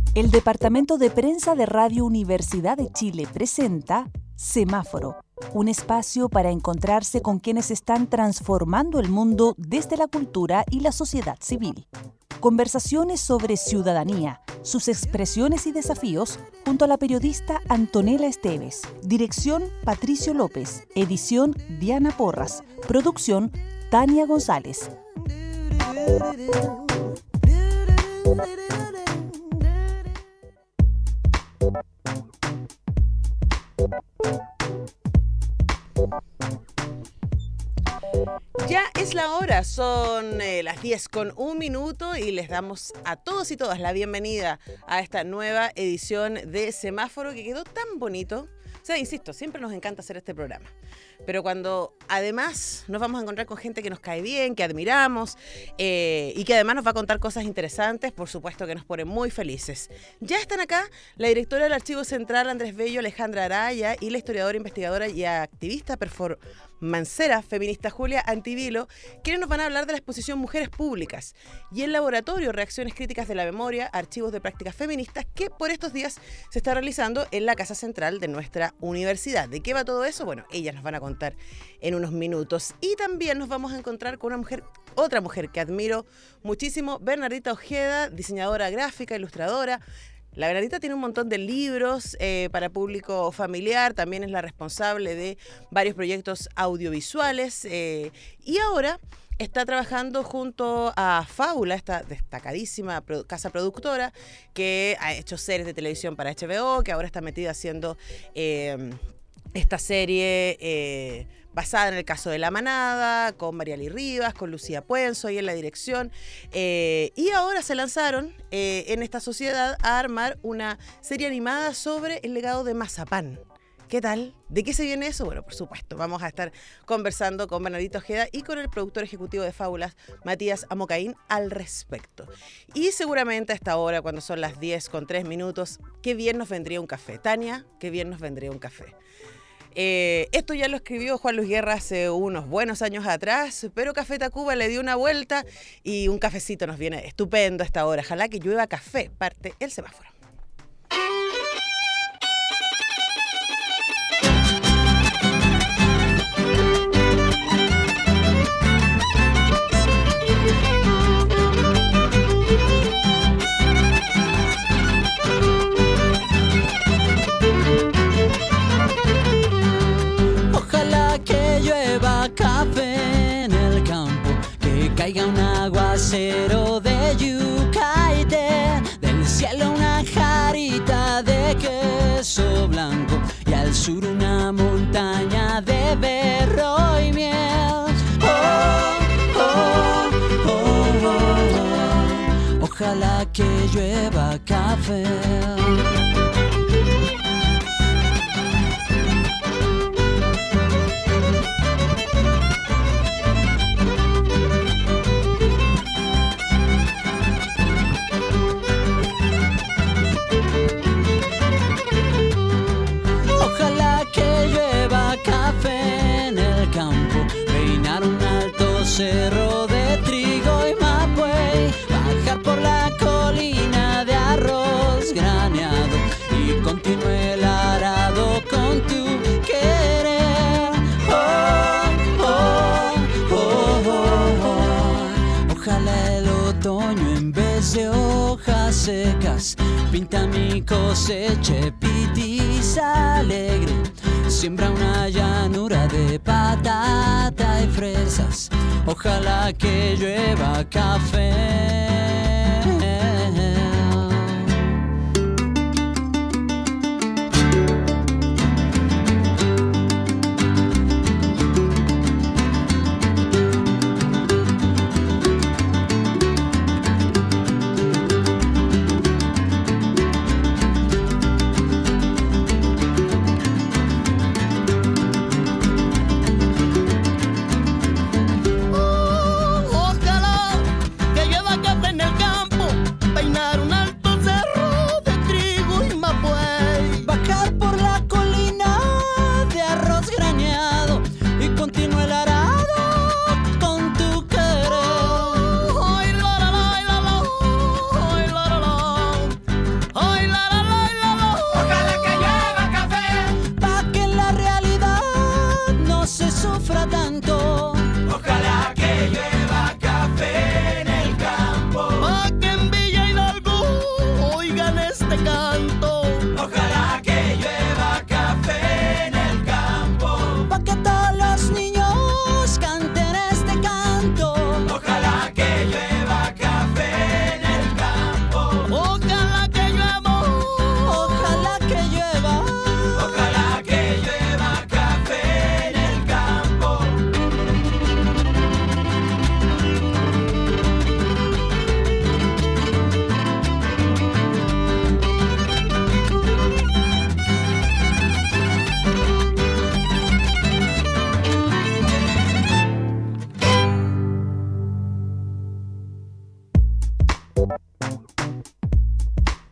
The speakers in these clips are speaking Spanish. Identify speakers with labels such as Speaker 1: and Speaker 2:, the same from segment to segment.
Speaker 1: El Departamento de Prensa de Radio Universidad de Chile presenta Semáforo, un espacio para encontrarse con quienes están transformando el mundo desde la cultura y la sociedad civil. Conversaciones sobre ciudadanía, sus expresiones y desafíos, junto a la periodista Antonella Esteves. Dirección Patricio López. Edición Diana Porras. Producción Tania González.
Speaker 2: Ya es la hora, son las 10:01 y les damos a todos y todas la bienvenida a esta nueva edición de Semáforo que quedó tan bonito. O sea, insisto, siempre nos encanta hacer este programa. Pero cuando además nos vamos a encontrar con gente que nos cae bien, que admiramos y que además nos va a contar cosas interesantes, por supuesto que nos pone muy felices. Ya están acá la directora del Archivo Central, Andrés Bello, Alejandra Araya, y la historiadora, investigadora y activista performancera feminista Julia Antivilo, quienes nos van a hablar de la exposición Mujeres Públicas y el laboratorio Reacciones Críticas de la Memoria, Archivos de Prácticas Feministas, que por estos días se está realizando en la Casa Central de nuestra universidad. ¿De qué va todo eso? Bueno, ellas nos van a contar en unos minutos. Y también nos vamos a encontrar con otra mujer que admiro muchísimo, Bernardita Ojeda, diseñadora gráfica, ilustradora. La Bernardita tiene un montón de libros para público familiar, también es la responsable de varios proyectos audiovisuales y ahora está trabajando junto a Fábula, esta destacadísima casa productora que ha hecho series de televisión para HBO, que ahora está metida haciendo esta serie basada en el caso de La Manada, con Mariali Rivas, con Lucía Puenzo ahí en la dirección. Y ahora se lanzaron en esta sociedad a armar una serie animada sobre el legado de Mazapán. ¿Qué tal? ¿De qué se viene eso? Bueno, por supuesto, vamos a estar conversando con Bernardita Ojeda y con el productor ejecutivo de Fábulas, Matías Amocaín, al respecto. Y seguramente a esta hora, cuando son las 10:03, qué bien nos vendría un café. Tania, qué bien nos vendría un café. Esto ya lo escribió Juan Luis Guerra hace unos buenos años atrás, pero Café Tacuba le dio una vuelta y un cafecito nos viene estupendo a esta hora. Ojalá que llueva café, parte el semáforo.
Speaker 3: Caiga un aguacero de yuca y del cielo una jarita de queso blanco y al sur una montaña de berro y miel. Oh, oh, oh, oh, oh. Ojalá que llueva café. Cerro de trigo y mapuey, bajar por la colina de arroz graneado y continúe el arado con tu querer. Oh, oh, oh, oh, oh. Ojalá el otoño en vez de hojas secas pinta mi cosecha pitiza alegre. Siembra una llanura de patata y fresas. Ojalá que llueva café.
Speaker 4: Ojalá que llueva café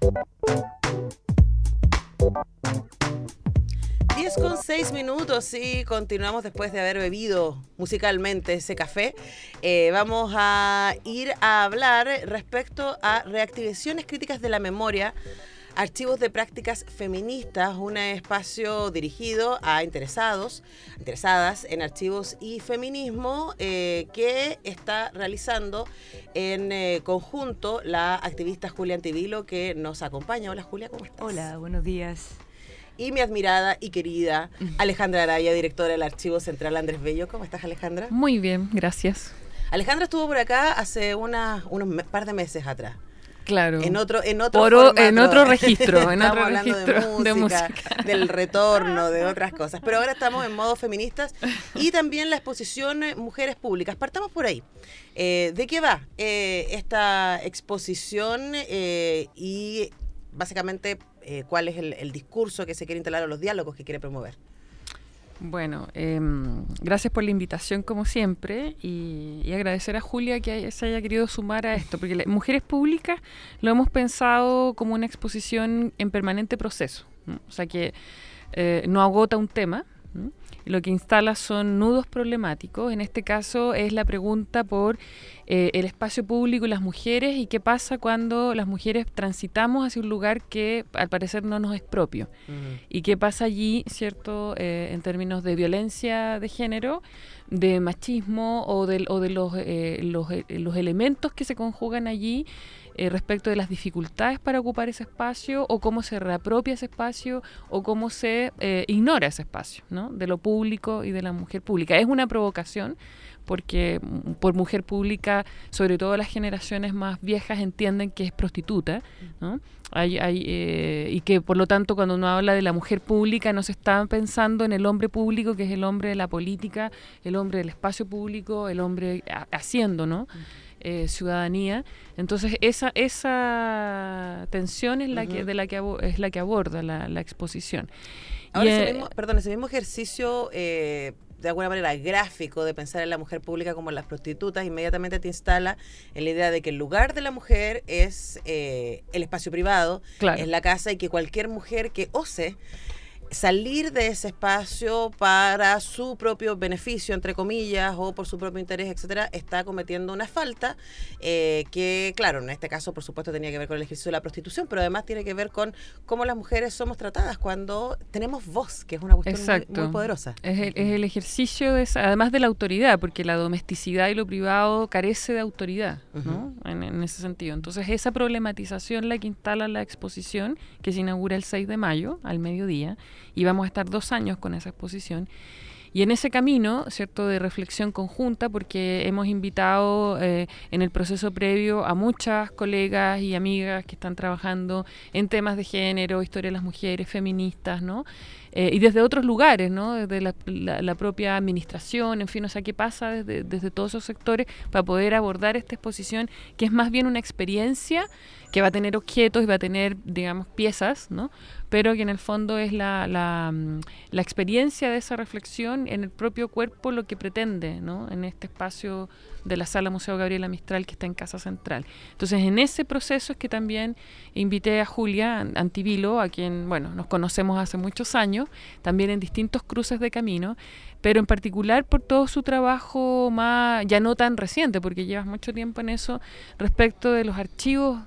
Speaker 2: 10:06 y continuamos después de haber bebido musicalmente ese café. Vamos a ir a hablar respecto a reactivaciones críticas de la memoria, archivos de prácticas feministas, un espacio dirigido a interesadas en archivos y feminismo que está realizando en conjunto la activista Julia Antivilo, que nos acompaña. Hola Julia, ¿cómo estás?
Speaker 4: Hola, buenos días.
Speaker 2: Y mi admirada y querida Alejandra Araya, directora del Archivo Central Andrés Bello. ¿Cómo estás, Alejandra?
Speaker 5: Muy bien, gracias.
Speaker 2: Alejandra estuvo por acá hace unos par de meses atrás.
Speaker 5: Claro.
Speaker 2: En otro
Speaker 5: registro.
Speaker 2: Estamos hablando de música, del retorno, de otras cosas. Pero ahora estamos en modo feministas y también la exposición Mujeres Públicas. Partamos por ahí. ¿De qué va esta exposición y básicamente cuál es el discurso que se quiere instalar o los diálogos que quiere promover?
Speaker 5: Bueno, gracias por la invitación como siempre y agradecer a Julia que se haya querido sumar a esto, porque Mujeres Públicas lo hemos pensado como una exposición en permanente proceso, ¿no? O sea que no agota un tema, ¿no? Lo que instala son nudos problemáticos. En este caso es la pregunta por el espacio público y las mujeres, y qué pasa cuando las mujeres transitamos hacia un lugar que al parecer no nos es propio. Uh-huh. Y qué pasa allí, ¿cierto? En términos de violencia de género, de machismo o de los elementos que se conjugan allí respecto de las dificultades para ocupar ese espacio, o cómo se reapropia ese espacio, o cómo se ignora ese espacio, ¿no? De lo público y de la mujer pública. Es una provocación, porque por mujer pública, sobre todo las generaciones más viejas entienden que es prostituta, ¿no? Y que por lo tanto cuando uno habla de la mujer pública no se está pensando en el hombre público, que es el hombre de la política, el hombre del espacio público, el hombre haciendo, ¿no? Ciudadanía. Entonces esa tensión es la que aborda la exposición.
Speaker 2: Ahora ese mismo ejercicio de alguna manera gráfico de pensar en la mujer pública como las prostitutas, inmediatamente te instala en la idea de que el lugar de la mujer es el espacio privado, claro, es la casa, y que cualquier mujer que ose salir de ese espacio para su propio beneficio, entre comillas, o por su propio interés, etcétera, está cometiendo una falta que, claro, en este caso, por supuesto, tenía que ver con el ejercicio de la prostitución, pero además tiene que ver con cómo las mujeres somos tratadas cuando tenemos voz, que es una cuestión muy poderosa.
Speaker 5: Es el ejercicio, además de la autoridad, porque la domesticidad y lo privado carece de autoridad, ¿no? En ese sentido. Entonces, esa problematización la que instala la exposición, que se inaugura el 6 de mayo, al mediodía, y vamos a estar 2 años con esa exposición. Y en ese camino, ¿cierto?, de reflexión conjunta, porque hemos invitado en el proceso previo a muchas colegas y amigas que están trabajando en temas de género, historia de las mujeres, feministas, ¿no? Y desde otros lugares, ¿no? Desde la propia administración, en fin, o sea, qué pasa desde todos esos sectores para poder abordar esta exposición, que es más bien una experiencia que va a tener objetos y va a tener, digamos, piezas, ¿no? Pero que en el fondo es la experiencia de esa reflexión en el propio cuerpo, lo que pretende, ¿no? En este espacio de la Sala Museo Gabriela Mistral, que está en Casa Central. Entonces, en ese proceso es que también invité a Julia Antivilo, a quien, bueno, nos conocemos hace muchos años, también en distintos cruces de camino, pero en particular por todo su trabajo más, ya no tan reciente, porque llevas mucho tiempo en eso, respecto de los archivos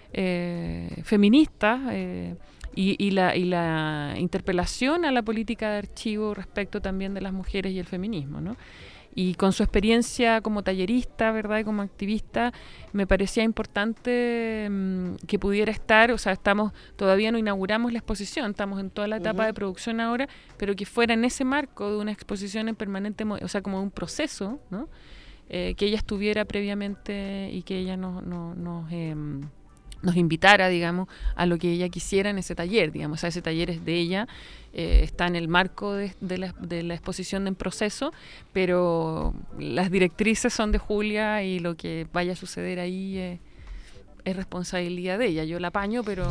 Speaker 5: feministas, y la interpelación a la política de archivo respecto también de las mujeres y el feminismo, ¿no? Y con su experiencia como tallerista, ¿verdad?, y como activista, me parecía importante que pudiera estar, o sea, todavía no inauguramos la exposición, estamos en toda la etapa de producción ahora, pero que fuera en ese marco de una exposición en permanente, o sea, como un proceso, ¿no? Que ella estuviera previamente y que ella nos invitara, digamos, a lo que ella quisiera en ese taller, digamos. O sea, ese taller es de ella, está en el marco de la exposición en proceso, pero las directrices son de Julia y lo que vaya a suceder ahí es responsabilidad de ella. Yo la apaño, pero...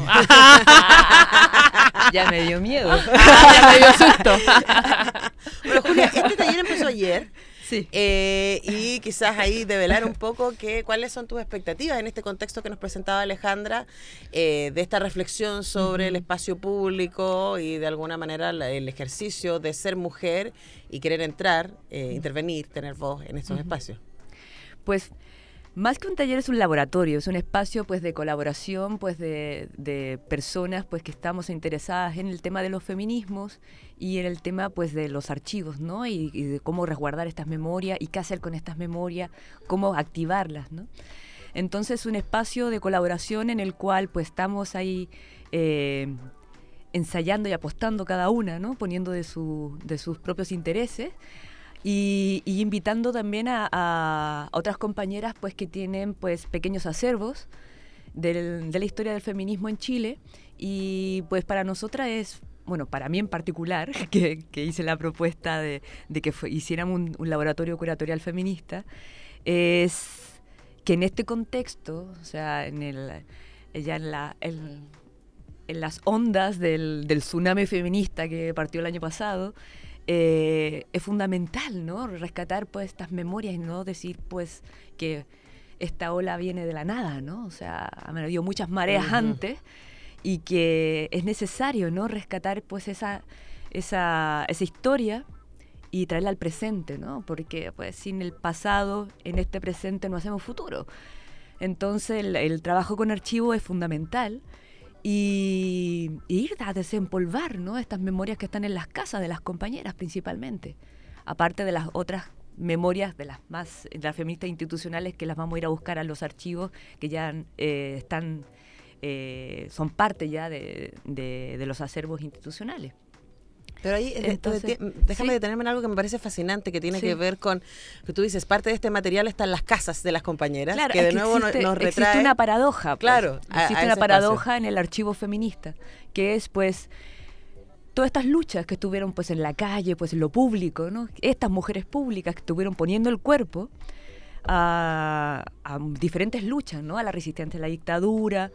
Speaker 4: Ya me dio miedo.
Speaker 5: Ya me dio susto.
Speaker 2: Pero Julia, este taller empezó ayer.
Speaker 4: Sí.
Speaker 2: Y quizás ahí develar un poco cuáles son tus expectativas en este contexto que nos presentaba Alejandra, de esta reflexión sobre el espacio público y de alguna manera el ejercicio de ser mujer y querer entrar, intervenir, tener voz en estos espacios.
Speaker 4: Pues más que un taller es un laboratorio, es un espacio pues de colaboración pues de personas pues que estamos interesadas en el tema de los feminismos y en el tema pues de los archivos, ¿no? Y de cómo resguardar estas memorias y qué hacer con estas memorias, cómo activarlas, ¿no? Entonces un espacio de colaboración en el cual pues estamos ahí ensayando y apostando cada una, ¿no? Poniendo de sus propios intereses. Y invitando también a otras compañeras pues que tienen pues pequeños acervos de la historia del feminismo en Chile, y pues para nosotras es, bueno, para mí en particular, que hice la propuesta de que hiciéramos un laboratorio curatorial feminista, es que en este contexto, o sea, en las ondas del tsunami feminista que partió el año pasado, es fundamental, ¿no? Rescatar pues estas memorias y no decir pues que esta ola viene de la nada, ¿no? O sea, han habido muchas mareas antes y que es necesario, ¿no? Rescatar pues esa historia y traerla al presente, ¿no? Porque pues sin el pasado, en este presente no hacemos futuro. Entonces el trabajo con archivo es fundamental. Y ir a desempolvar, ¿no? Estas memorias que están en las casas de las compañeras principalmente, aparte de las otras memorias de las feministas institucionales que las vamos a ir a buscar a los archivos que ya son parte ya de los acervos institucionales.
Speaker 2: Pero ahí,
Speaker 4: entonces,
Speaker 2: déjame detenerme en algo que me parece fascinante, que tiene que ver con, que tú dices, parte de este material está en las casas de las compañeras,
Speaker 4: claro,
Speaker 2: que de nuevo nos retrae...
Speaker 4: Existe una paradoja, pues,
Speaker 2: claro,
Speaker 4: existe una paradoja en el archivo feminista, que es, pues, todas estas luchas que estuvieron, pues, en la calle, pues, en lo público, ¿no? Estas mujeres públicas que estuvieron poniendo el cuerpo a diferentes luchas, ¿no? A la resistencia a la dictadura,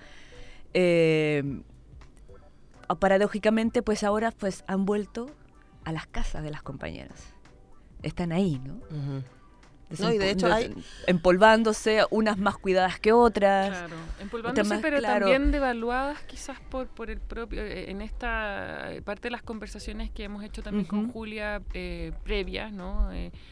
Speaker 4: paradójicamente pues ahora pues han vuelto a las casas de las compañeras, están ahí, ¿no?
Speaker 2: No, y de hecho hay
Speaker 4: empolvándose, unas más cuidadas que otras,
Speaker 5: claro, empolvándose
Speaker 4: más,
Speaker 5: pero
Speaker 4: claro,
Speaker 5: también devaluadas quizás por el propio, en esta parte de las conversaciones que hemos hecho también con Julia previas, ¿no?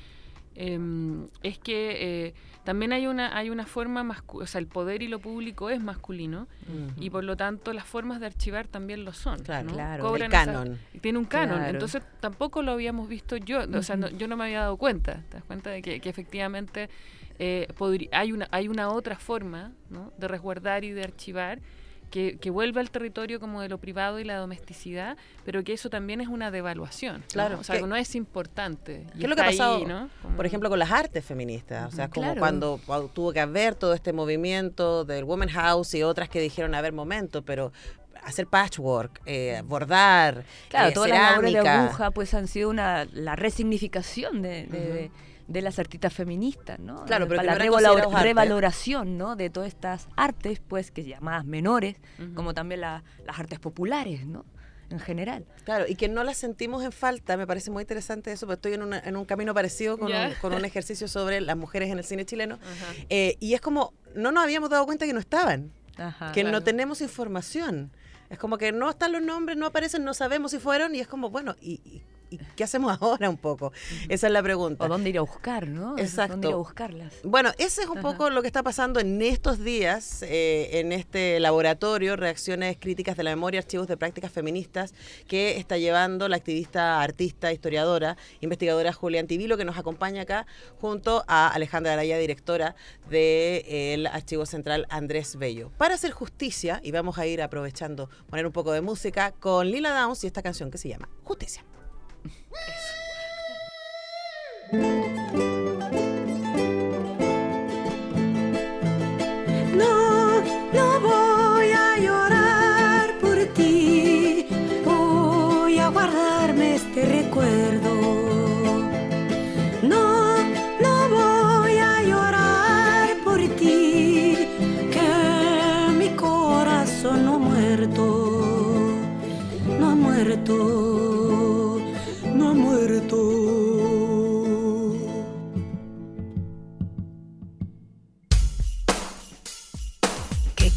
Speaker 5: Es que también hay una forma o sea, el poder y lo público es masculino, y por lo tanto las formas de archivar también lo son,
Speaker 2: claro,
Speaker 5: ¿no?
Speaker 4: Claro.
Speaker 2: El canon.
Speaker 5: Tiene un canon,
Speaker 4: Claro.
Speaker 5: entonces tampoco lo habíamos visto yo, o sea, yo no me había dado cuenta, ¿te das cuenta de que efectivamente hay una otra forma, ¿no? De resguardar y de archivar que vuelve al territorio como de lo privado y la domesticidad, pero que eso también es una devaluación, ¿no?
Speaker 2: Claro,
Speaker 5: o sea, que no es importante.
Speaker 2: ¿Qué es lo que ha pasado,
Speaker 5: ¿no?
Speaker 2: por ejemplo, con las artes feministas? O sea, como
Speaker 4: claro,
Speaker 2: cuando tuvo que haber todo este movimiento del Women House y otras que dijeron, a ver, momento, pero hacer patchwork, bordar,
Speaker 4: claro, todas las labores de
Speaker 2: cerámica.
Speaker 4: aguja pues han sido la resignificación de las artistas feministas, ¿no?
Speaker 2: Claro, pero
Speaker 4: para
Speaker 2: que
Speaker 4: la
Speaker 2: no eran considerados arte.
Speaker 4: revaloración, ¿no? De todas estas artes, pues, que llamadas menores, como también las artes populares, ¿no? En general.
Speaker 2: Claro, y que no las sentimos en falta, me parece muy interesante eso, porque estoy en un camino parecido con un ejercicio sobre las mujeres en el cine chileno, y es como, no nos habíamos dado cuenta que no estaban, que no tenemos información. Es como que no están los nombres, no aparecen, no sabemos si fueron, y es como, bueno, ¿y qué hacemos ahora un poco? Esa es la pregunta.
Speaker 4: O dónde ir a buscar, ¿no?
Speaker 2: Exacto.
Speaker 4: ¿Dónde ir a buscarlas?
Speaker 2: Bueno, ese es un poco lo que está pasando en estos días, en este laboratorio, Reacciones Críticas de la Memoria, Archivos de Prácticas Feministas, que está llevando la activista, artista, historiadora, investigadora Julia Antivilo, que nos acompaña acá, junto a Alejandra Araya, directora del Archivo Central Andrés Bello. Para hacer justicia, y vamos a ir aprovechando, poner un poco de música, con Lila Downs y esta canción que se llama Justicia.
Speaker 6: No voy a llorar por ti, voy a guardarme este recuerdo. No voy a llorar por ti, que mi corazón no ha muerto, no ha muerto, no ha muerto.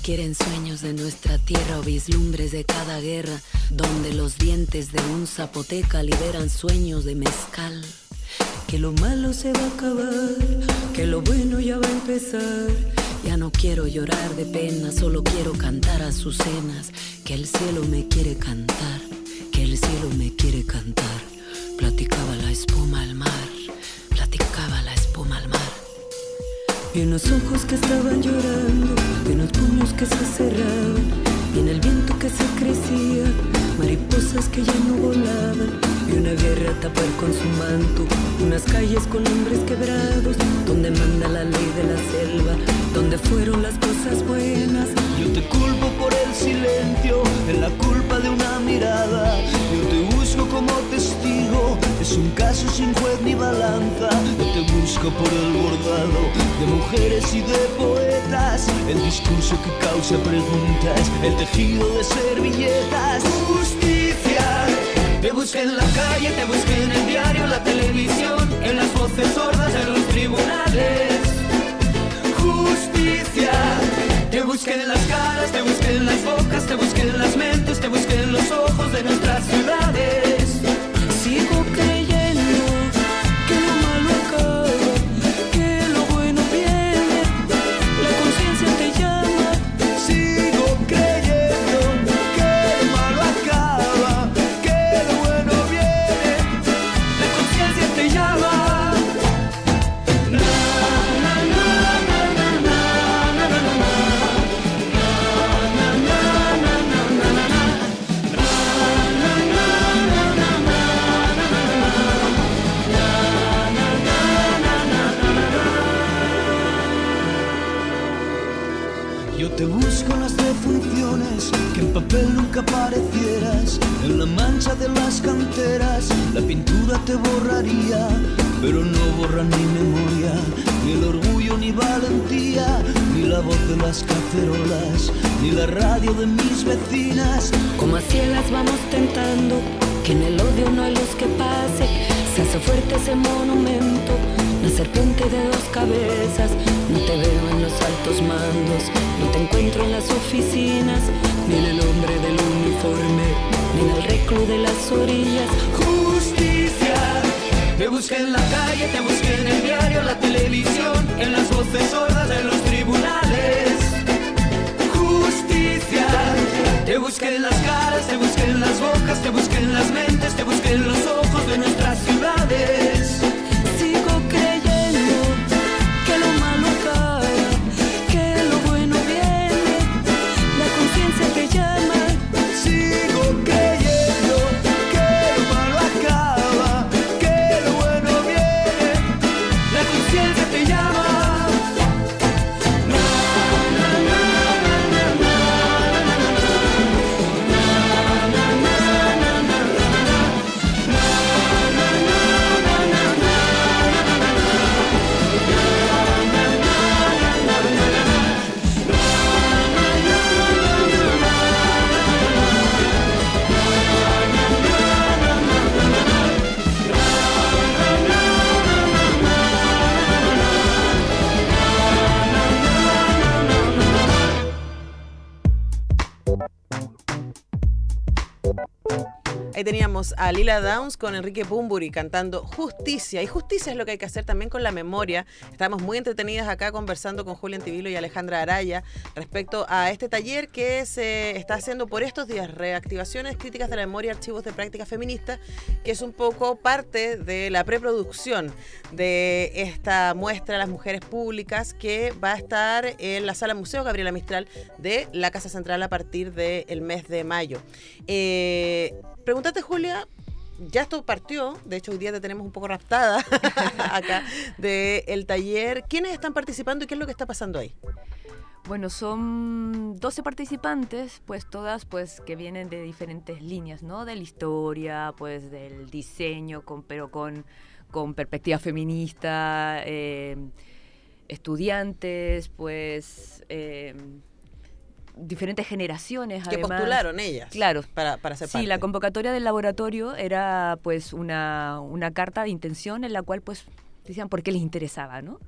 Speaker 6: quieren sueños de nuestra tierra o vislumbres de cada guerra, donde los dientes de un zapoteca liberan sueños de mezcal. Que lo malo se va a acabar, que lo bueno ya va a empezar. Ya no quiero llorar de pena, solo quiero cantar azucenas. Que el cielo me quiere cantar, que el cielo me quiere cantar. Platicaba la espuma al mar, platicaba la espuma al mar. Y unos ojos que estaban llorando, y unos puños que se cerraban, y en el viento que se crecía, mariposas que ya no volaban, y una guerra a tapar con su manto, unas calles con hombres quebrados, donde manda la ley de la selva, donde fueron las cosas buenas.
Speaker 7: Yo te culpo por el silencio, en la culpa de una mirada. Yo te busco como testigo, es un caso sin juez ni balanza. Yo te busco por el bordado de mujeres y de poetas, el discurso que causa preguntas, el tejido de servilletas. Justicia, te busqué en la calle, te busqué en el diario, la televisión, en las voces sordas de los tribunales. Justicia, te busqué en las caras, te busqué en las bocas, te busqué en las mentes, te busqué en los ojos de nuestras ciudades.
Speaker 6: Sigo creyendo que lo malo acaba, que lo bueno viene, la conciencia te llama.
Speaker 7: Sigo creyendo que lo malo acaba, que lo bueno viene,
Speaker 6: La conciencia te llama.
Speaker 7: yo te busco en las defunciones, que en papel nunca aparecieras, en la mancha de las canteras, la pintura te borraría, pero no borra ni memoria, ni el orgullo ni valentía, ni la voz de las cacerolas, ni la radio de mis vecinas.
Speaker 6: Como a ciegas vamos tentando, que en el odio no hay luz que pase, se hace fuerte ese monumento, la serpiente de dos cabezas. No te veo en los altos mandos, no te encuentro en las oficinas, ni en el hombre del uniforme, ni en el reclu de las orillas.
Speaker 7: Justicia, te busqué en la calle, te busqué en el diario, la televisión, en las voces sordas de los tribunales. Justicia, te busqué en las caras, te busqué en las bocas, te busqué en las mentes, te busqué en los ojos de nuestras ciudades.
Speaker 6: Sigo creyendo que lo malo acaba, que lo bueno viene, la conciencia te llama.
Speaker 7: Sigo creyendo que lo malo acaba, que lo bueno viene,
Speaker 6: La conciencia te llama.
Speaker 2: Ahí teníamos a Lila Downs con Enrique Bunbury cantando Justicia. Y justicia es lo que hay que hacer también con la memoria. Estamos muy entretenidas acá conversando con Julia Antivilo y Alejandra Araya respecto a este taller que se está haciendo por estos días, Reactivaciones Críticas de la Memoria, Archivos de Práctica Feminista, que es un poco parte de la preproducción de esta muestra Las Mujeres Públicas, que va a estar en la Sala Museo Gabriela Mistral de la Casa Central a partir del mes de mayo. Pregúntate, Julia, ya esto partió, de hecho hoy día te tenemos un poco raptada acá del taller. ¿Quiénes están participando y qué es lo que está pasando ahí?
Speaker 4: Bueno, son 12 participantes, pues todas pues que vienen de diferentes líneas, ¿no? De la historia, pues del diseño, pero con perspectiva feminista, estudiantes, pues diferentes generaciones.
Speaker 2: Que
Speaker 4: además
Speaker 2: postularon ellas,
Speaker 4: claro,
Speaker 2: para ser parte.
Speaker 4: Sí, la convocatoria del laboratorio era pues una carta de intención en la cual pues decían por qué les interesaba, ¿no?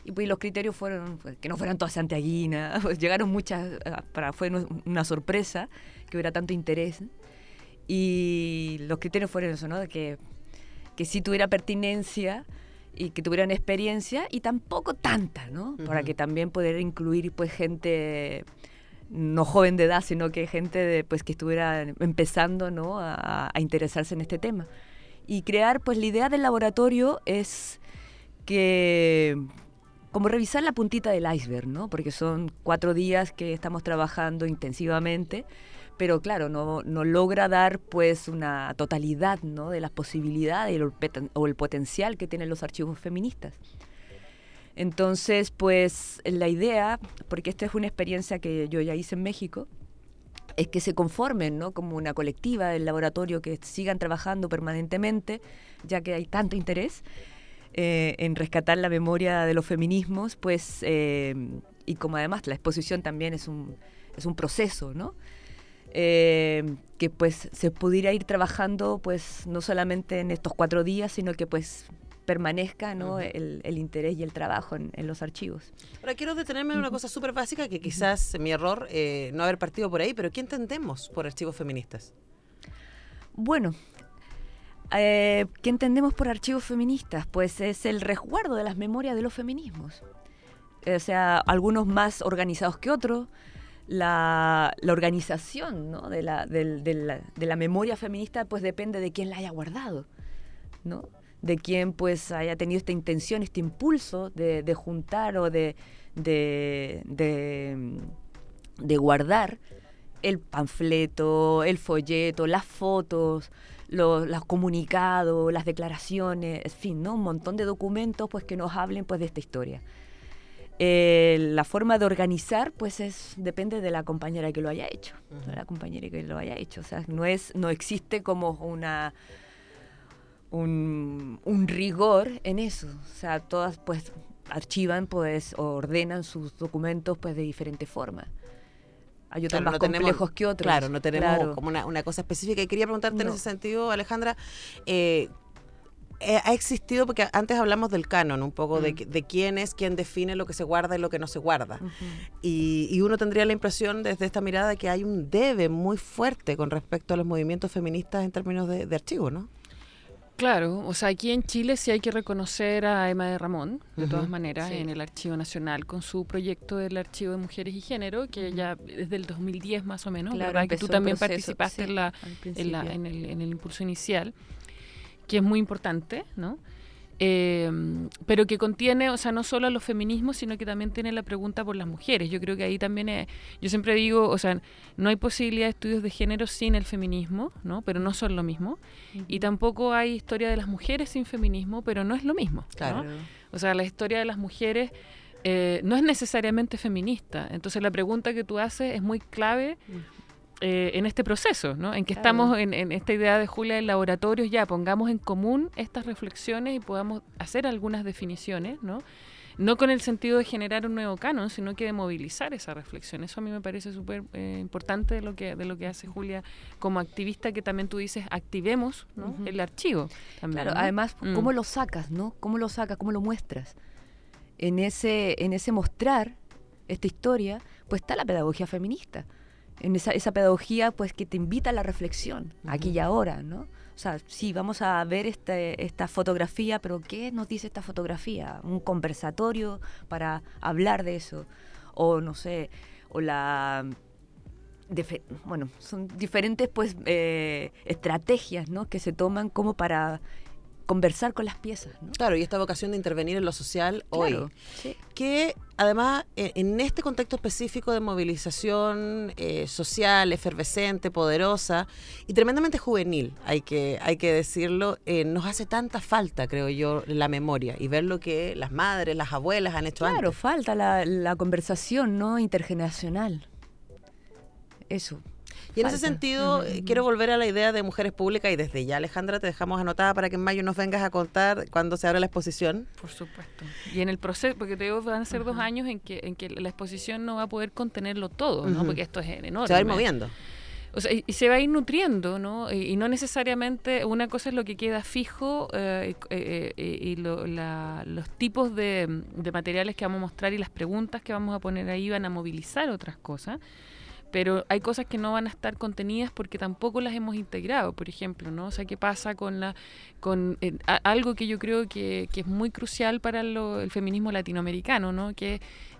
Speaker 4: Y pues los criterios fueron pues, que no fueran todas santiaguinas, pues, llegaron muchas, fue una sorpresa que hubiera tanto interés. Y los criterios fueron eso, ¿no? De que sí tuviera pertinencia y que tuvieran experiencia y tampoco tanta, ¿no? Para que también poder incluir pues gente no joven de edad, sino que gente pues que estuviera empezando, ¿no? a interesarse en este tema. Y crear, pues la idea del laboratorio es que como revisar la puntita del iceberg, ¿no? Porque son 4 días que estamos trabajando intensivamente, pero claro, no logra dar pues una totalidad, ¿no? de las posibilidades o el potencial que tienen los archivos feministas. Entonces, pues la idea, porque esta es una experiencia que yo ya hice en México, es que se conformen, ¿no? como una colectiva del laboratorio, que sigan trabajando permanentemente, ya que hay tanto interés en rescatar la memoria de los feminismos, pues, y como además la exposición también es un proceso, ¿no? Que pues se pudiera ir trabajando pues no solamente en estos 4 días, sino que pues permanezca, ¿no? el interés y el trabajo en los archivos.
Speaker 2: Ahora quiero detenerme en una cosa súper básica que quizás mi error no haber partido por ahí, pero ¿qué entendemos por archivos feministas?
Speaker 4: Bueno, ¿qué entendemos por archivos feministas? Pues es el resguardo de las memorias de los feminismos. O sea, algunos más organizados que otros. La organización, ¿no? de la memoria feminista pues depende de quién la haya guardado, ¿no? De quién pues haya tenido esta intención, este impulso de juntar o de guardar el panfleto, el folleto, las fotos, los comunicados, las declaraciones, en fin, ¿no? Un montón de documentos pues que nos hablen pues de esta historia. La forma de organizar pues depende de la compañera que lo haya hecho, de la compañera que lo haya hecho. O sea, no existe como un rigor en eso. O sea, todas pues archivan pues o ordenan sus documentos pues de diferente forma. Hay otros más complejos que otros.
Speaker 2: Claro, no tenemos como una cosa específica. Y quería preguntarte en ese sentido, Alejandra, ha existido, porque antes hablamos del canon, un poco de quién define lo que se guarda y lo que no se guarda. Y uno tendría la impresión desde esta mirada de que hay un debe muy fuerte con respecto a los movimientos feministas en términos de archivo, ¿no?
Speaker 5: Claro, o sea, aquí en Chile sí hay que reconocer a Emma de Ramón, de todas maneras, en el Archivo Nacional, con su proyecto del Archivo de Mujeres y Género, que ya desde el 2010 más o menos,
Speaker 4: claro,
Speaker 5: ¿verdad? Que tú también
Speaker 4: proceso,
Speaker 5: participaste en el impulso inicial, que es muy importante, ¿no? Pero que contiene, o sea, no solo a los feminismos, sino que también tiene la pregunta por las mujeres. Yo creo que ahí también yo siempre digo, o sea, no hay posibilidad de estudios de género sin el feminismo, ¿no? Pero no son lo mismo. Y tampoco hay historia de las mujeres sin feminismo, pero no es lo mismo, ¿no?
Speaker 2: Claro.
Speaker 5: O sea, la historia de las mujeres no es necesariamente feminista. Entonces la pregunta que tú haces es muy clave en este proceso, ¿no? En que estamos en esta idea de Julia del laboratorio, ya pongamos en común estas reflexiones y podamos hacer algunas definiciones, ¿no? No con el sentido de generar un nuevo canon, sino que de movilizar esa reflexión. Eso a mí me parece súper importante de lo que hace Julia como activista, que también tú dices, activemos, ¿no? el archivo. También,
Speaker 4: claro,
Speaker 5: ¿no?
Speaker 4: además, ¿cómo lo sacas, no? ¿Cómo lo sacas? ¿Cómo lo muestras? En ese mostrar esta historia, pues está la pedagogía feminista. En esa pedagogía pues que te invita a la reflexión, aquí y ahora, ¿no? O sea, sí, vamos a ver esta fotografía, pero ¿qué nos dice esta fotografía? Un conversatorio para hablar de eso, o no sé, o bueno, son diferentes pues estrategias, ¿no? Que se toman como para conversar con las piezas, ¿no?
Speaker 2: Claro, y esta vocación de intervenir en lo social hoy,
Speaker 4: Claro, sí.
Speaker 2: que además en este contexto específico de movilización social, efervescente, poderosa y tremendamente juvenil, hay que decirlo, nos hace tanta falta, creo yo, la memoria y ver lo que las madres, las abuelas han hecho antes.
Speaker 4: Claro, falta la conversación, ¿no? Intergeneracional. Eso.
Speaker 2: Y en ese sentido, quiero volver a la idea de Mujeres Públicas y desde ya, Alejandra, te dejamos anotada para que en mayo nos vengas a contar cuándo se abre la exposición.
Speaker 5: Por supuesto. Y en el proceso, porque te digo, van a ser 2 años en que la exposición no va a poder contenerlo todo, ¿no? Porque esto es enorme.
Speaker 2: Se va a ir moviendo.
Speaker 5: O sea, y se va a ir nutriendo, ¿no? Y no necesariamente una cosa es lo que queda fijo y los tipos de materiales que vamos a mostrar y las preguntas que vamos a poner ahí van a movilizar otras cosas. Pero hay cosas que no van a estar contenidas porque tampoco las hemos integrado, por ejemplo, ¿no? O sea, ¿qué pasa con algo que yo creo que es muy crucial para el feminismo latinoamericano, ¿no? Que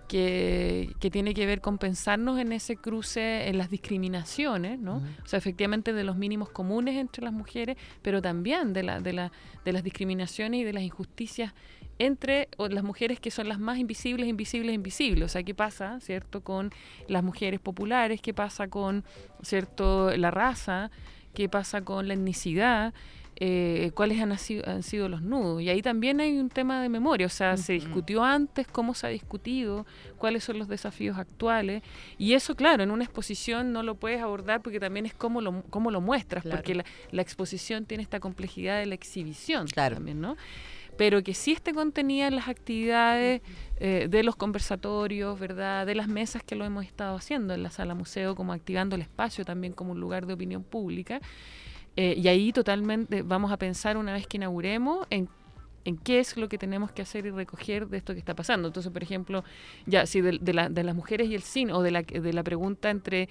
Speaker 5: tiene que ver con pensarnos en ese cruce, en las discriminaciones, ¿no? O sea, efectivamente de los mínimos comunes entre las mujeres, pero también de las discriminaciones y de las injusticias entre las mujeres que son las más invisibles. O sea, ¿qué pasa, cierto, con las mujeres populares? ¿Qué pasa con, cierto, la raza? ¿Qué pasa con la etnicidad? ¿Cuáles han sido los nudos? Y ahí también hay un tema de memoria. O sea, se discutió antes, cómo se ha discutido, cuáles son los desafíos actuales. Y eso, claro, en una exposición no lo puedes abordar porque también es cómo lo muestras, claro. Porque la exposición tiene esta complejidad de la exhibición, claro. También, ¿no? Pero que sí esté contenida en las actividades de los conversatorios, ¿verdad? De las mesas que lo hemos estado haciendo en la sala museo, como activando el espacio también como un lugar de opinión pública. Y ahí totalmente vamos a pensar una vez que inauguremos en qué es lo que tenemos que hacer y recoger de esto que está pasando. Entonces, por ejemplo, ya si de las mujeres y el cine, o de la pregunta entre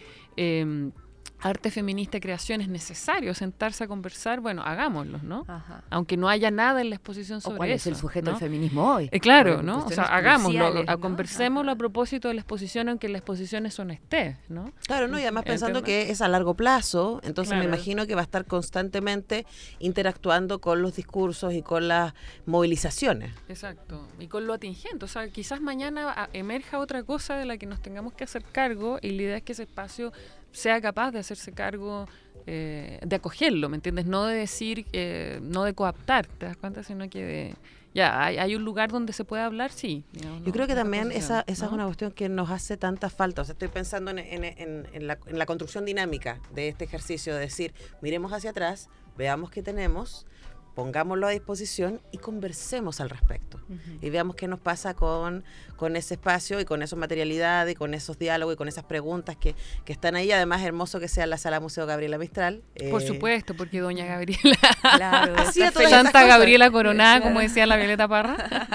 Speaker 5: arte feminista y creación, es necesario sentarse a conversar, bueno, hagámoslo, ¿no? Ajá. Aunque no haya nada en la exposición sobre eso.
Speaker 4: ¿Cuál es el sujeto del feminismo hoy?
Speaker 5: Claro, ¿no? O sea, hagámoslo, conversémoslo a propósito de la exposición, aunque la exposición eso no esté, ¿no?
Speaker 2: Claro, ¿no? Y además pensando que es a largo plazo, entonces me imagino que va a estar constantemente interactuando con los discursos y con las movilizaciones.
Speaker 5: Exacto, y con lo atingente. O sea, quizás mañana emerja otra cosa de la que nos tengamos que hacer cargo, y la idea es que ese espacio sea capaz de hacerse cargo, de acogerlo, ¿me entiendes? No de decir, no de coaptar, ¿te das cuenta? Sino que hay un lugar donde se puede hablar, sí.
Speaker 2: Yo creo que también esa es una cuestión que nos hace tanta falta. O sea, estoy pensando en la construcción dinámica de este ejercicio, de decir, miremos hacia atrás, veamos qué tenemos, pongámoslo a disposición y conversemos al respecto. Y veamos qué nos pasa con ese espacio y con esas materialidades y con esos diálogos y con esas preguntas que están ahí. Además, hermoso que sea la Sala Museo Gabriela Mistral.
Speaker 5: Por supuesto, porque doña Gabriela,
Speaker 4: claro,
Speaker 5: Santa Gabriela coronada, como decía la Violeta Parra.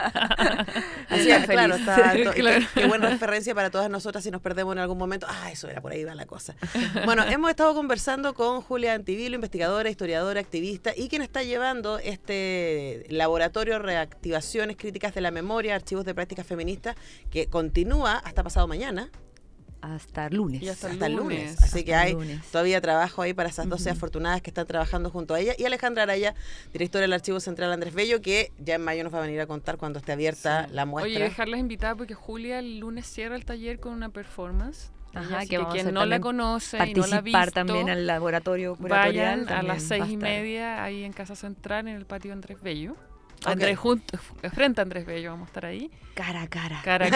Speaker 2: Así es, claro, qué buena referencia para todas nosotras si nos perdemos en algún momento. Eso era, por ahí va la cosa. Bueno, hemos estado conversando con Julia Antivilo, investigadora, historiadora, activista, y quien está llevando este laboratorio Reactivaciones Críticas de la Memoria, Archivos de Prácticas Feministas, que continúa hasta pasado mañana.
Speaker 4: Hasta el lunes.
Speaker 2: Y hasta el lunes. Así que hay todavía trabajo ahí para esas 12 afortunadas que están trabajando junto a ella. Y Alejandra Araya, directora del Archivo Central Andrés Bello, que ya en mayo nos va a venir a contar cuando esté abierta la muestra.
Speaker 5: Oye, dejarlas invitadas porque Julia el lunes cierra el taller con una performance.
Speaker 4: Ajá,
Speaker 5: que quien no la conoce y no la ha visto,
Speaker 4: participar también al laboratorio curatorial.
Speaker 5: Vayan a las 6:30 ahí en Casa Central, en el patio Andrés Bello.
Speaker 2: Okay.
Speaker 5: Frente a Andrés Bello vamos a estar ahí.
Speaker 4: Cara a cara.
Speaker 2: Cara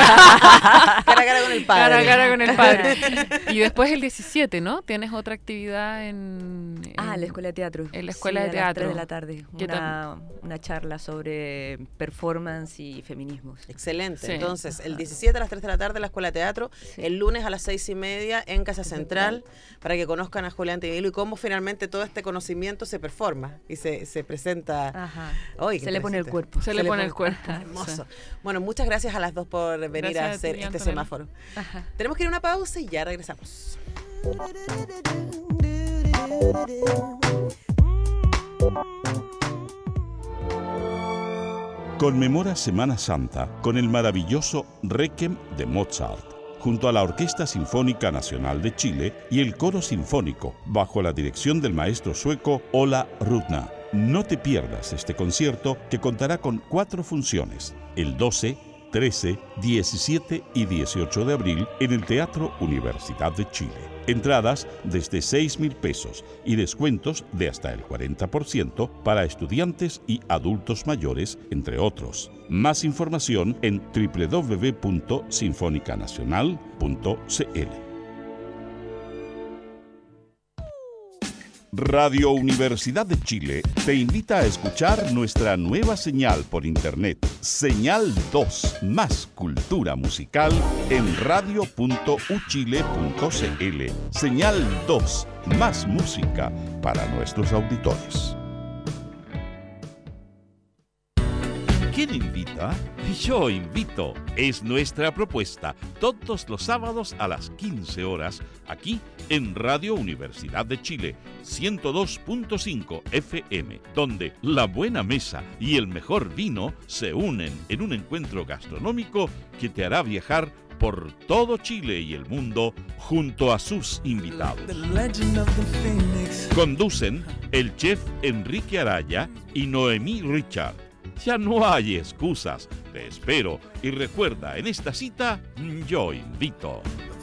Speaker 2: a cara con el padre.
Speaker 5: Cara a cara con el padre. Y después el 17, ¿no? Tienes otra actividad en
Speaker 4: la Escuela de Teatro.
Speaker 5: En la Escuela de Teatro.
Speaker 4: A las 3 de la tarde. Una charla sobre performance y feminismos.
Speaker 2: Excelente. Sí. Entonces, el 17 a las 3 de la tarde en la Escuela de Teatro, el lunes a las 6:30 en Casa Central, para que conozcan a Julia Antivilo y cómo finalmente todo este conocimiento se performa y se presenta.
Speaker 4: Ajá.
Speaker 2: Se
Speaker 4: le pone el cuerpo.
Speaker 5: Se le pone el cuerpo.
Speaker 2: Hermoso. Bueno, muchas gracias a las dos por venir a hacer este semáforo. Ajá. Tenemos que ir a una pausa y ya regresamos.
Speaker 8: Conmemora Semana Santa con el maravilloso Requiem de Mozart, junto a la Orquesta Sinfónica Nacional de Chile y el Coro Sinfónico, bajo la dirección del maestro sueco Ola Rudna. No te pierdas este concierto, que contará con 4 funciones, el 12, 13, 17 y 18 de abril en el Teatro Universidad de Chile. Entradas desde 6,000 pesos y descuentos de hasta el 40% para estudiantes y adultos mayores, entre otros. Más información en www.sinfonicanacional.cl. Radio Universidad de Chile te invita a escuchar nuestra nueva señal por internet, Señal 2, más cultura musical en radio.uchile.cl. Señal 2, más música para nuestros auditores. ¿Quién invita? Yo invito. Es nuestra propuesta todos los sábados a las 15 horas aquí en Radio Universidad de Chile 102.5 FM, donde la buena mesa y el mejor vino se unen en un encuentro gastronómico que te hará viajar por todo Chile y el mundo junto a sus invitados. Conducen el chef Enrique Araya y Noemí Richard. Ya no hay excusas, te espero y recuerda, en esta cita, yo invito.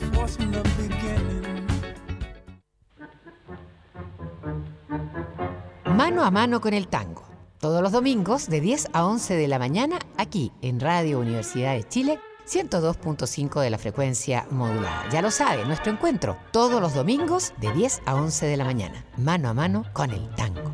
Speaker 9: Mano a mano con el tango, todos los domingos de 10 a 11 de la mañana, aquí en Radio Universidad de Chile, 102.5 de la frecuencia modulada. Ya lo sabe, nuestro encuentro, todos los domingos de 10 a 11 de la mañana, mano a mano con el tango.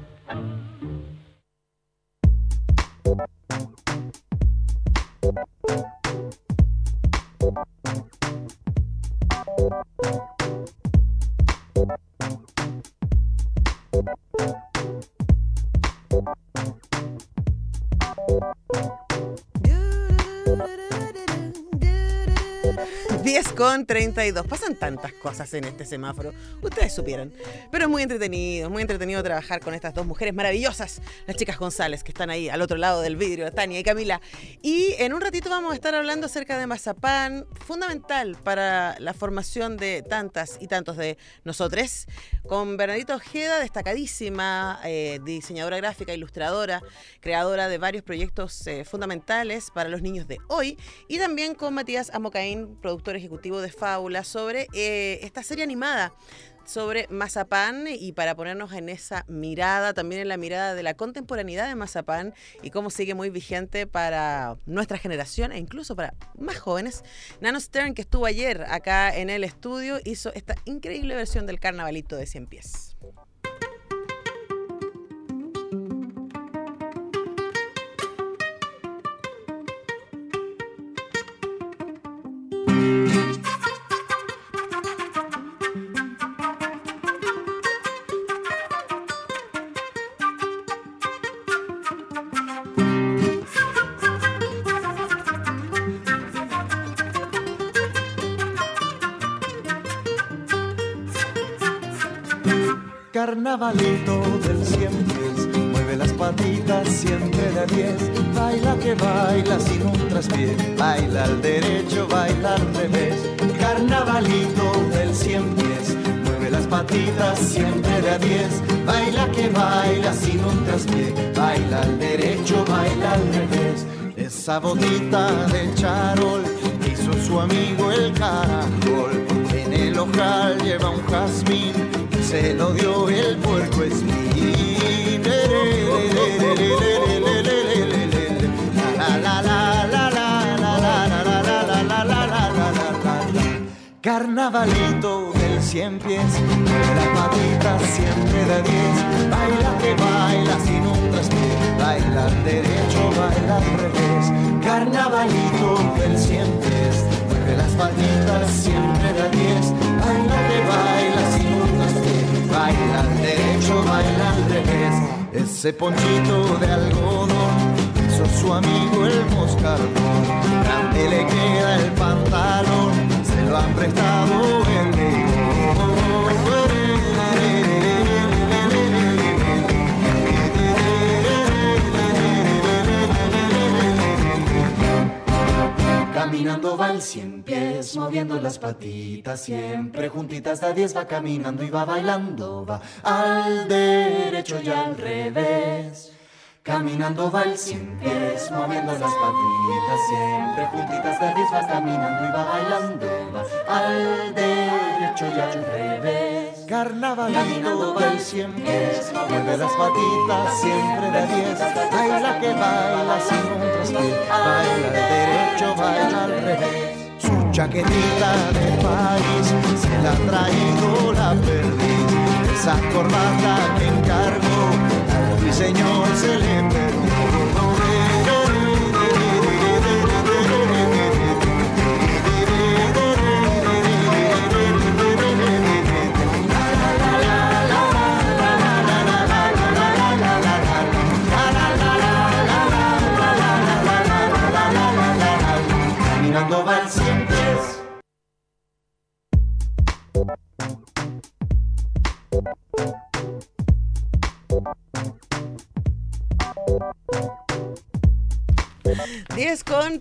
Speaker 2: Con 32. Pasan tantas cosas en este semáforo, ustedes supieran. Pero es muy entretenido trabajar con estas dos mujeres maravillosas, las chicas González, que están ahí al otro lado del vidrio, Tania y Camila. Y en un ratito vamos a estar hablando acerca de mazapán, fundamental para la formación de tantas y tantos de nosotros, con Bernadita Ojeda, destacadísima diseñadora gráfica, ilustradora, creadora de varios proyectos fundamentales para los niños de hoy, y también con Matías Amocaín, productor ejecutivo de Fábula, sobre esta serie animada sobre Mazapán, y para ponernos en esa mirada, también en la mirada de la contemporaneidad de Mazapán y cómo sigue muy vigente para nuestra generación e incluso para más jóvenes. Nano Stern, que estuvo ayer acá en el estudio, hizo esta increíble versión del Carnavalito de 100 pies.
Speaker 7: Carnavalito del 100 pies, mueve las patitas siempre de 10, baila que baila sin un traspié, baila al derecho, baila al revés. Carnavalito del 100 pies, mueve las patitas siempre de 10, baila que baila sin un traspié, baila al derecho, baila al revés. Esa botita de charol hizo su amigo el caracol, en el ojal lleva un jazmín, se lo dio el puerco espín. Carnavalito del 100 pies, mueve las patitas siempre de 10, baila que baila sin un traspié, baila al derecho, baila al revés. Carnavalito del 100 pies, mueve las patitas siempre de 10, baila que baila sin un traspié, baila al derecho, baila al revés. Ese ponchito de algodón hizo su amigo el moscardón, grande le queda el pantalón, se lo han prestado el león. Caminando va el 100 pies, moviendo las patitas siempre juntitas de 10, va caminando y va bailando, va al derecho y al revés. Caminando va el 100 pies, moviendo las patitas siempre juntitas de 10, va caminando y va bailando, va al derecho y al revés. Carnavalito va el 100 pies, mueve las patitas siempre de 10, baila que baila sin un traspié, baila al derecho, baila al revés. Su chaquetita de país se la ha traído la perdiz, esa corbata que encargo, al ruiseñor se le perdonó. Caminando valsientes.
Speaker 2: Diez con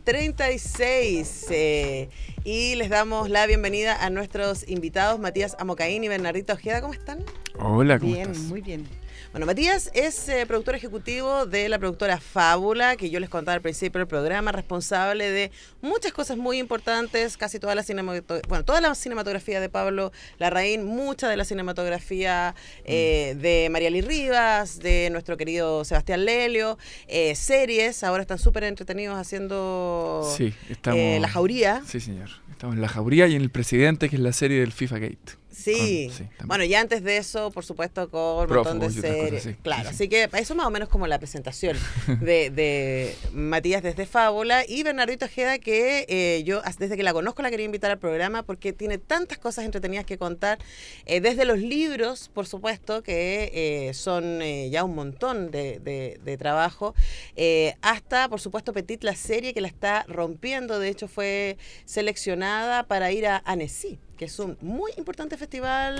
Speaker 2: 36 y les damos la bienvenida a nuestros invitados Matías Amocaín y Bernardito Ojeda. ¿Cómo están?
Speaker 10: Hola, ¿cómo
Speaker 2: bien,
Speaker 10: estás?
Speaker 2: Muy bien. Bueno, Matías es productor ejecutivo de la productora Fábula, que yo les contaba al principio del programa, responsable de muchas cosas muy importantes, casi toda la cinematografía de Pablo Larraín, mucha de la cinematografía de Mariali Rivas, de nuestro querido Sebastián Lelio, series, ahora están súper entretenidos haciendo
Speaker 10: sí, estamos,
Speaker 2: La Jauría.
Speaker 10: Sí, señor. Estamos en La Jauría y en El Presidente, que es la serie del FIFA Gate.
Speaker 2: Sí, bueno, y antes de eso, por supuesto, con un montón de series.
Speaker 10: Cosa, sí.
Speaker 2: Claro, así que eso más o menos como la presentación de Matías desde Fábula y Bernardito Ojeda, que yo desde que la conozco la quería invitar al programa porque tiene tantas cosas entretenidas que contar, desde los libros, por supuesto, que son ya un montón de trabajo, hasta, por supuesto, Petit, la serie que la está rompiendo. De hecho, fue seleccionada para ir a Annecy, que es un muy importante festival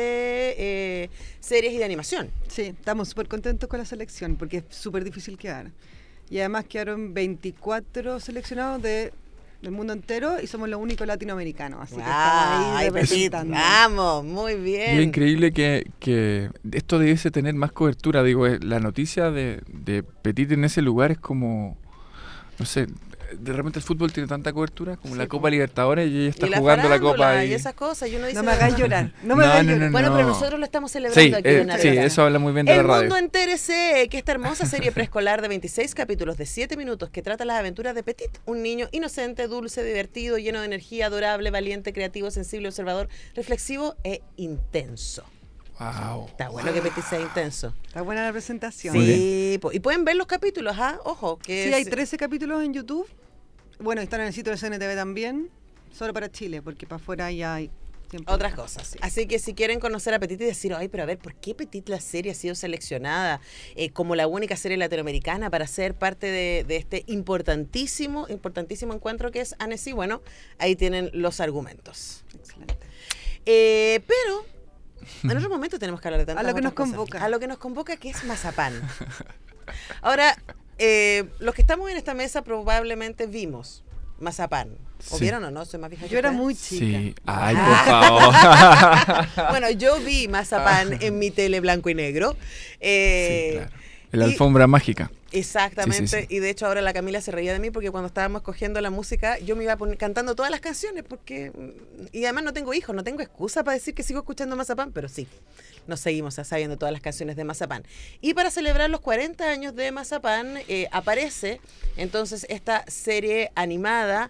Speaker 2: de series y de animación.
Speaker 11: Sí, estamos súper contentos con la selección porque es súper difícil quedar. Y además quedaron 24 seleccionados del mundo entero y somos los únicos latinoamericanos. Así que estamos ahí representando.
Speaker 2: Vamos, muy bien.
Speaker 10: Y es increíble que esto debiese tener más cobertura. Digo, la noticia de Petit en ese lugar es como, no sé, de repente el fútbol tiene tanta cobertura como la Copa Libertadores y ella está jugando la Copa
Speaker 2: y esas cosas. Y uno dice,
Speaker 11: no me hagáis llorar. No me hagáis llorar.
Speaker 2: Bueno, pero nosotros lo estamos celebrando aquí en
Speaker 10: Sí, eso habla muy bien de la radio.
Speaker 2: El mundo entérese que esta hermosa serie preescolar de 26 capítulos de 7 minutos que trata las aventuras de Petit, un niño inocente, dulce, divertido, lleno de energía, adorable, valiente, creativo, sensible, observador, reflexivo e intenso.
Speaker 10: Wow.
Speaker 2: Está bueno que Petit sea intenso.
Speaker 11: Está buena la presentación.
Speaker 2: Sí, y pueden ver los capítulos, ojo.
Speaker 11: Sí, hay 13 capítulos en YouTube. Bueno, están en el sitio de CNTV también, solo para Chile, porque para afuera ya hay
Speaker 2: otras cosas. Sí. Así que si quieren conocer a Petit y decir, ay, pero a ver, ¿por qué Petit la serie ha sido seleccionada como la única serie latinoamericana para ser parte de este importantísimo encuentro que es Annecy? Bueno, ahí tienen los argumentos.
Speaker 11: Excelente.
Speaker 2: Pero en otro momento tenemos que hablar de tantas
Speaker 11: a lo que nos
Speaker 2: cosas.
Speaker 11: convoca.
Speaker 2: A lo que nos convoca, que es Mazapán. Ahora, los que estamos en esta mesa probablemente vimos Mazapán. ¿O vieron o no? Soy más vieja que
Speaker 11: yo era
Speaker 2: ustedes.
Speaker 11: muy chica.
Speaker 10: Sí, ay, por favor.
Speaker 2: Bueno, yo vi Mazapán en mi tele blanco y negro.
Speaker 10: Sí, claro. La alfombra mágica.
Speaker 2: Exactamente,
Speaker 10: Sí.
Speaker 2: Y de hecho ahora la Camila se reía de mí porque cuando estábamos cogiendo la música yo me iba cantando todas las canciones y además no tengo hijos, no tengo excusa para decir que sigo escuchando Mazapán, pero sí, nos seguimos sabiendo todas las canciones de Mazapán. Y para celebrar los 40 años de Mazapán aparece entonces esta serie animada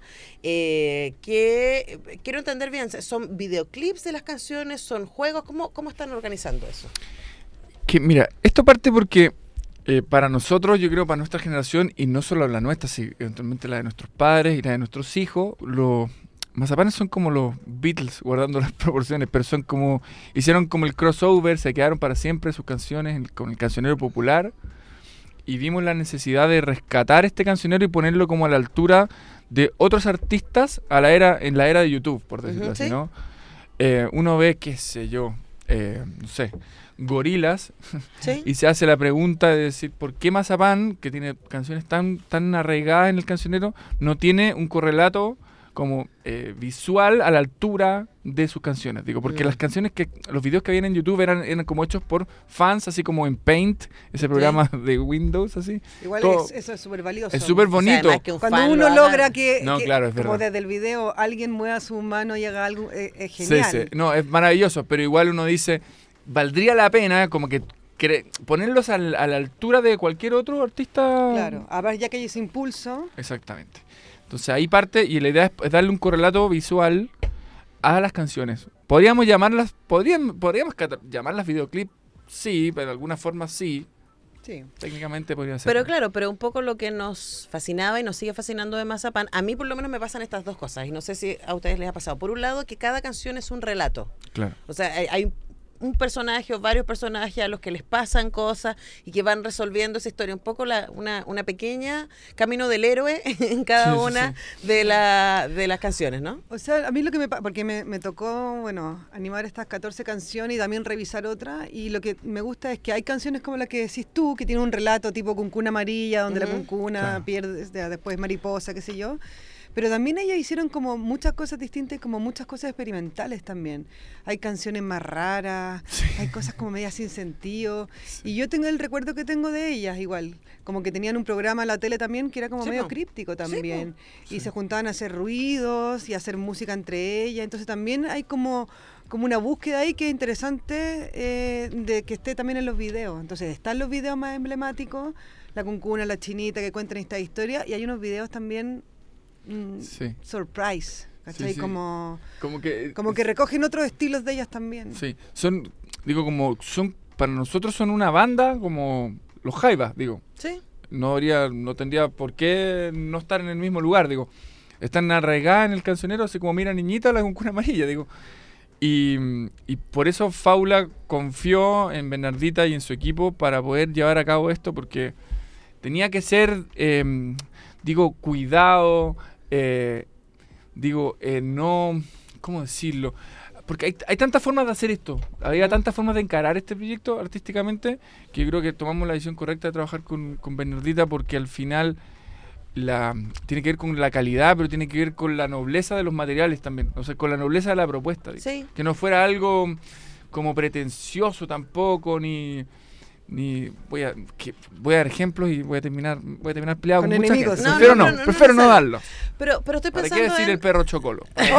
Speaker 2: que quiero entender bien, ¿son videoclips de las canciones, son juegos? ¿Cómo están organizando eso?
Speaker 10: Que mira, esto parte porque para nosotros, yo creo, para nuestra generación, y no solo la nuestra, sino eventualmente la de nuestros padres y la de nuestros hijos, los Mazapanes son como los Beatles, guardando las proporciones, pero son como, hicieron como el crossover, se quedaron para siempre sus canciones con el cancionero popular, y vimos la necesidad de rescatar este cancionero y ponerlo como a la altura de otros artistas en la era de YouTube, por decirlo así,
Speaker 2: ¿sí?
Speaker 10: ¿no? Uno ve, qué sé yo, no sé, Gorilas,
Speaker 2: ¿sí?
Speaker 10: Y se hace la pregunta de decir por qué Mazapán, que tiene canciones tan arraigadas en el cancionero, no tiene un correlato como visual a la altura de sus canciones. Digo, porque las canciones los videos que habían en YouTube eran como hechos por fans, así como en Paint, ese programa de Windows, así.
Speaker 11: Igual eso es súper valioso.
Speaker 10: Es súper bonito.
Speaker 2: O sea, que
Speaker 11: cuando uno logra
Speaker 10: No,
Speaker 11: que
Speaker 10: claro, es
Speaker 11: como
Speaker 10: verdad.
Speaker 11: desde el video alguien mueva su mano y haga algo, es genial.
Speaker 10: Sí. No, es maravilloso, pero igual uno dice, valdría la pena como que ponerlos a la altura de cualquier otro artista.
Speaker 11: Claro, a ver, ya que hay ese impulso.
Speaker 10: Exactamente. Entonces ahí parte, y la idea es darle un correlato visual a las canciones. Podríamos llamarlas videoclip, sí, pero de alguna forma sí.
Speaker 11: Sí.
Speaker 10: Técnicamente podría ser.
Speaker 2: Pero claro, pero un poco lo que nos fascinaba y nos sigue fascinando de Mazapán, a mí por lo menos me pasan estas dos cosas, y no sé si a ustedes les ha pasado. Por un lado, que cada canción es un relato.
Speaker 10: Claro.
Speaker 2: O sea, hay un personaje o varios personajes a los que les pasan cosas y que van resolviendo esa historia. Un poco una pequeña camino del héroe en cada una de las canciones, ¿no?
Speaker 11: O sea, a mí lo que porque me tocó, bueno, animar estas 14 canciones y también revisar otras, y lo que me gusta es que hay canciones como la que decís tú, que tiene un relato tipo Cuncuna Amarilla, donde la cuncuna pierde, después mariposa, qué sé yo. Pero también ellas hicieron como muchas cosas distintas, como muchas cosas experimentales también. Hay canciones más raras, hay cosas como medias sin sentido. Y yo tengo el recuerdo que tengo de ellas igual, como que tenían un programa en la tele también que era como medio críptico también. Y se juntaban a hacer ruidos y a hacer música entre ellas. Entonces también hay como una búsqueda ahí que es interesante de que esté también en los videos. Entonces están los videos más emblemáticos, la cuncuna, la chinita que cuentan esta historia, y hay unos videos también surprise, ¿cachai?
Speaker 10: Sí.
Speaker 11: Como que recogen otros estilos de ellas también.
Speaker 10: Sí, para nosotros son una banda como los Jaivas, digo.
Speaker 2: Sí.
Speaker 10: No tendría por qué no estar en el mismo lugar, digo. Están arraigadas en el cancionero, así como Mira Niñita, la cuncuna amarilla, digo. Y por eso Fábula confió en Bernardita y en su equipo para poder llevar a cabo esto, porque tenía que ser, cuidado, no, ¿cómo decirlo? Porque hay tantas formas de hacer esto, había tantas formas de encarar este proyecto artísticamente, que yo creo que tomamos la decisión correcta de trabajar con Bernardita, porque al final tiene que ver con la calidad, pero tiene que ver con la nobleza de los materiales también, o sea, con la nobleza de la propuesta, que no fuera algo como pretencioso tampoco, ni voy a dar ejemplos y voy a terminar peleado con mucha gente. Prefiero no darlo.
Speaker 2: Pero estoy pensando
Speaker 10: ¿Para qué decir el perro chocolo?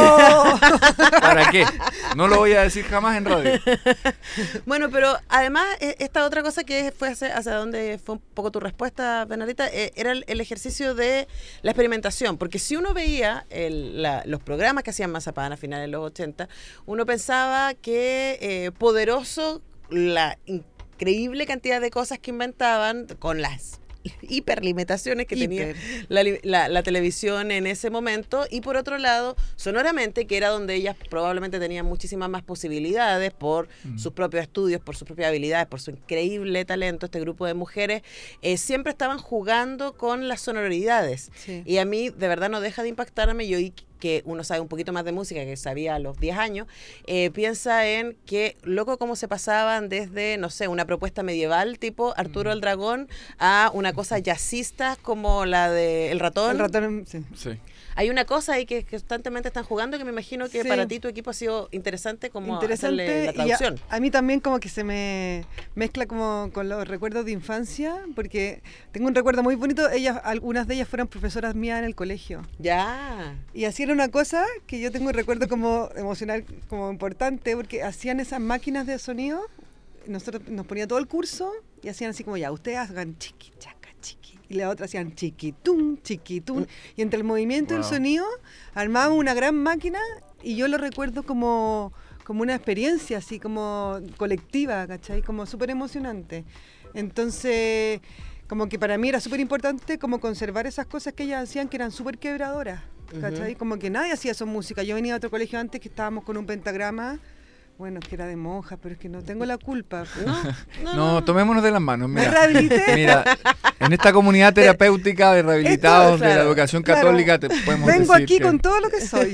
Speaker 10: ¿Para qué? No lo voy a decir jamás en radio.
Speaker 2: Bueno, pero además esta otra cosa que fue hacia donde fue un poco tu respuesta, Bernardita, era el ejercicio de la experimentación, porque si uno veía los programas que hacían Mazapán a finales de los 80, uno pensaba que poderoso la increíble cantidad de cosas que inventaban con las hiperlimitaciones que tenía la televisión en ese momento, y por otro lado, sonoramente, que era donde ellas probablemente tenían muchísimas más posibilidades por sus propios estudios, por sus propias habilidades, por su increíble talento. Este grupo de mujeres siempre estaban jugando con las sonoridades, y a mí de verdad no deja de impactarme. Yo que uno sabe un poquito más de música, que sabía a los 10 años, piensa en que loco cómo se pasaban desde, no sé, una propuesta medieval tipo Arturo el Dragón a una cosa jazzista como la de El Ratón.
Speaker 11: El Ratón, sí.
Speaker 2: Hay una cosa ahí que constantemente están jugando, que me imagino que para ti tu equipo ha sido interesante como hacerle la traducción.
Speaker 11: A mí también como que se me mezcla como con los recuerdos de infancia, porque tengo un recuerdo muy bonito. Algunas de ellas fueron profesoras mías en el colegio.
Speaker 2: Ya.
Speaker 11: Y hacían una cosa que yo tengo un recuerdo como emocional, como importante, porque hacían esas máquinas de sonido. Nosotros nos ponía todo el curso y hacían así como, ya, ustedes hagan chiqui, chaca, chiqui. Y la otra hacían chiquitún, chiquitún. Y entre el movimiento y el sonido armaban una gran máquina, y yo lo recuerdo como una experiencia así como colectiva, ¿cachai? Como súper emocionante. Entonces, como que para mí era súper importante como conservar esas cosas que ellas hacían, que eran súper quebradoras, ¿cachai? Como que nadie hacía eso música. Yo venía de otro colegio antes que estábamos con un pentagrama. Bueno, es que era de monjas, pero es que no tengo la culpa.
Speaker 10: No, tomémonos de las manos. Mira,
Speaker 11: me rehabilité.
Speaker 10: Mira, en esta comunidad terapéutica de rehabilitados de la educación católica te podemos
Speaker 11: vengo
Speaker 10: decir
Speaker 11: aquí
Speaker 10: que...
Speaker 11: con todo lo que soy.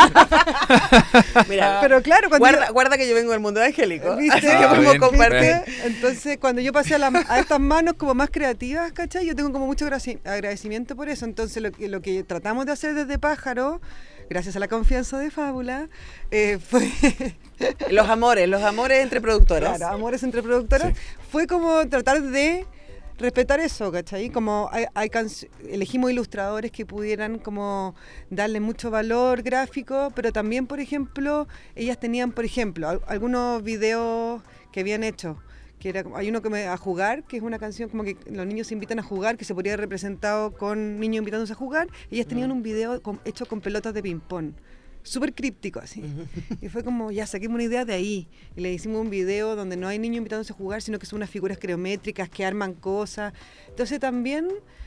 Speaker 2: Mira,
Speaker 11: pero claro,
Speaker 2: guarda que yo vengo del mundo evangélico.
Speaker 11: ¿Viste?
Speaker 2: Así que podemos compartir.
Speaker 11: Entonces, cuando yo pasé a estas manos como más creativas, ¿cachai? Yo tengo como mucho agradecimiento por eso. Entonces, lo que tratamos de hacer desde Pájaro, gracias a la confianza de Fábula, fue...
Speaker 2: Los amores entre productoras.
Speaker 11: Claro, amores entre productoras. Fue como tratar de respetar eso, ¿cachai? Como elegimos ilustradores que pudieran como darle mucho valor gráfico, pero también, por ejemplo, ellas tenían, por ejemplo, algunos videos que habían hecho, hay uno a jugar, que es una canción como que los niños se invitan a jugar, que se podría haber representado con niños invitándose a jugar. Ellas tenían un video hecho con pelotas de ping-pong. súper críptico así. Y fue como, ya saquemos una idea de ahí. Y le hicimos un video donde no hay niños invitándose a jugar, sino que son unas figuras geométricas que arman cosas. Entonces también...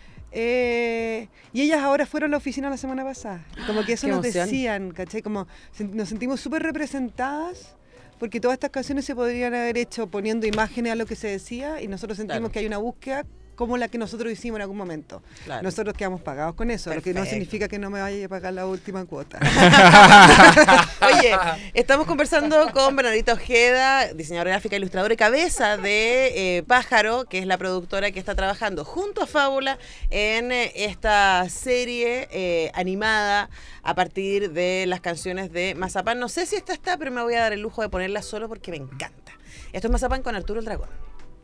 Speaker 11: y ellas ahora fueron a la oficina la semana pasada. Como que eso nos decían, ¿cachai? Como nos sentimos súper representadas, porque todas estas canciones se podrían haber hecho poniendo imágenes a lo que se decía, y nosotros sentimos que hay una búsqueda como la que nosotros hicimos en algún momento. Claro. Nosotros quedamos pagados con eso, Perfecto. Lo que no significa que no me vaya a pagar la última cuota.
Speaker 2: Oye, estamos conversando con Bernardita Ojeda, diseñadora gráfica, ilustradora y cabeza de Pájaro, que es la productora que está trabajando junto a Fábula en esta serie animada a partir de las canciones de Mazapán. No sé si esta está, pero me voy a dar el lujo de ponerla solo porque me encanta. Esto es Mazapán con Arturo el Dragón.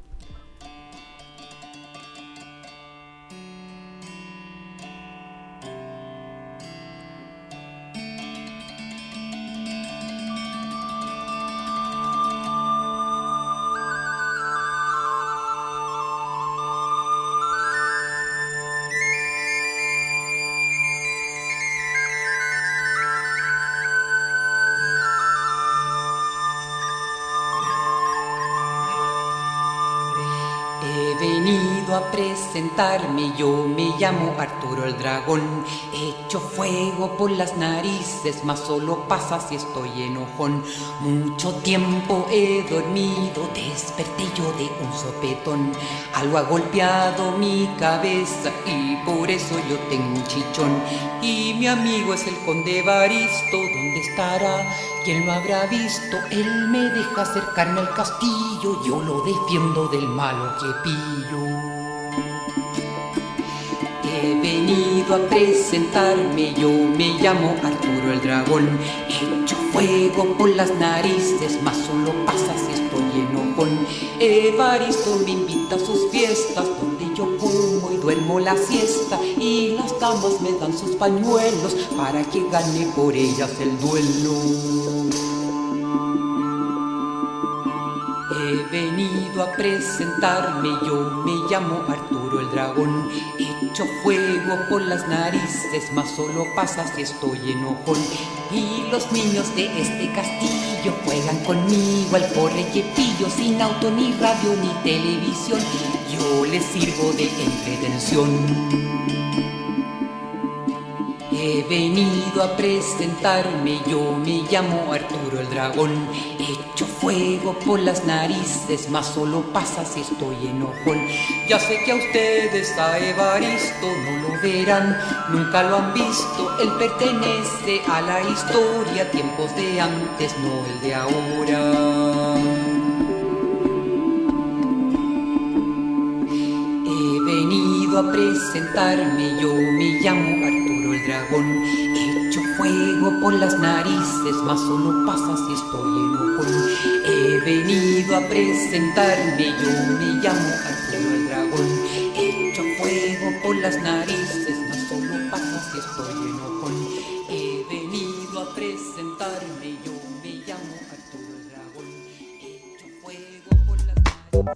Speaker 12: A presentarme, yo me llamo Arturo el Dragón. Echo fuego por las narices, mas solo pasa si estoy enojón. Mucho tiempo he dormido, desperté yo de un sopetón. Algo ha golpeado mi cabeza y por eso yo tengo un chichón. Y mi amigo es el conde Evaristo, ¿dónde estará? ¿Quién lo habrá visto? Él me deja acercarme al castillo, yo lo defiendo del malo que pillo. He venido a presentarme, yo me llamo Arturo el Dragón. Echo fuego por las narices, mas solo pasa si estoy enojón. Evaristo me invita a sus fiestas, donde yo como y duermo la siesta, y las damas me dan sus pañuelos para que gane por ellas el duelo. He venido a presentarme, yo me llamo Arturo el Dragón. Echo fuego por las narices, mas solo pasa si estoy enojón. Y los niños de este castillo juegan conmigo al corre que pillo, sin auto, ni radio, ni televisión. Yo les sirvo de entretención. He venido a presentarme, yo me llamo Arturo el Dragón. Echo fuego por las narices, mas solo pasa si estoy enojón. Ya sé que a ustedes, a Evaristo, no lo verán, nunca lo han visto. Él pertenece a la historia, tiempos de antes, no el de ahora. He venido a presentarme, yo me llamo Arturo el Dragón. Echo fuego por las narices, mas solo pasa si estoy enojón. He venido a presentarme, yo me llamo Arturo el Dragón. Echo fuego por las narices, mas solo pasa si estoy enojón. He venido a presentarme, yo me llamo Arturo el Dragón. Echo fuego por las narices.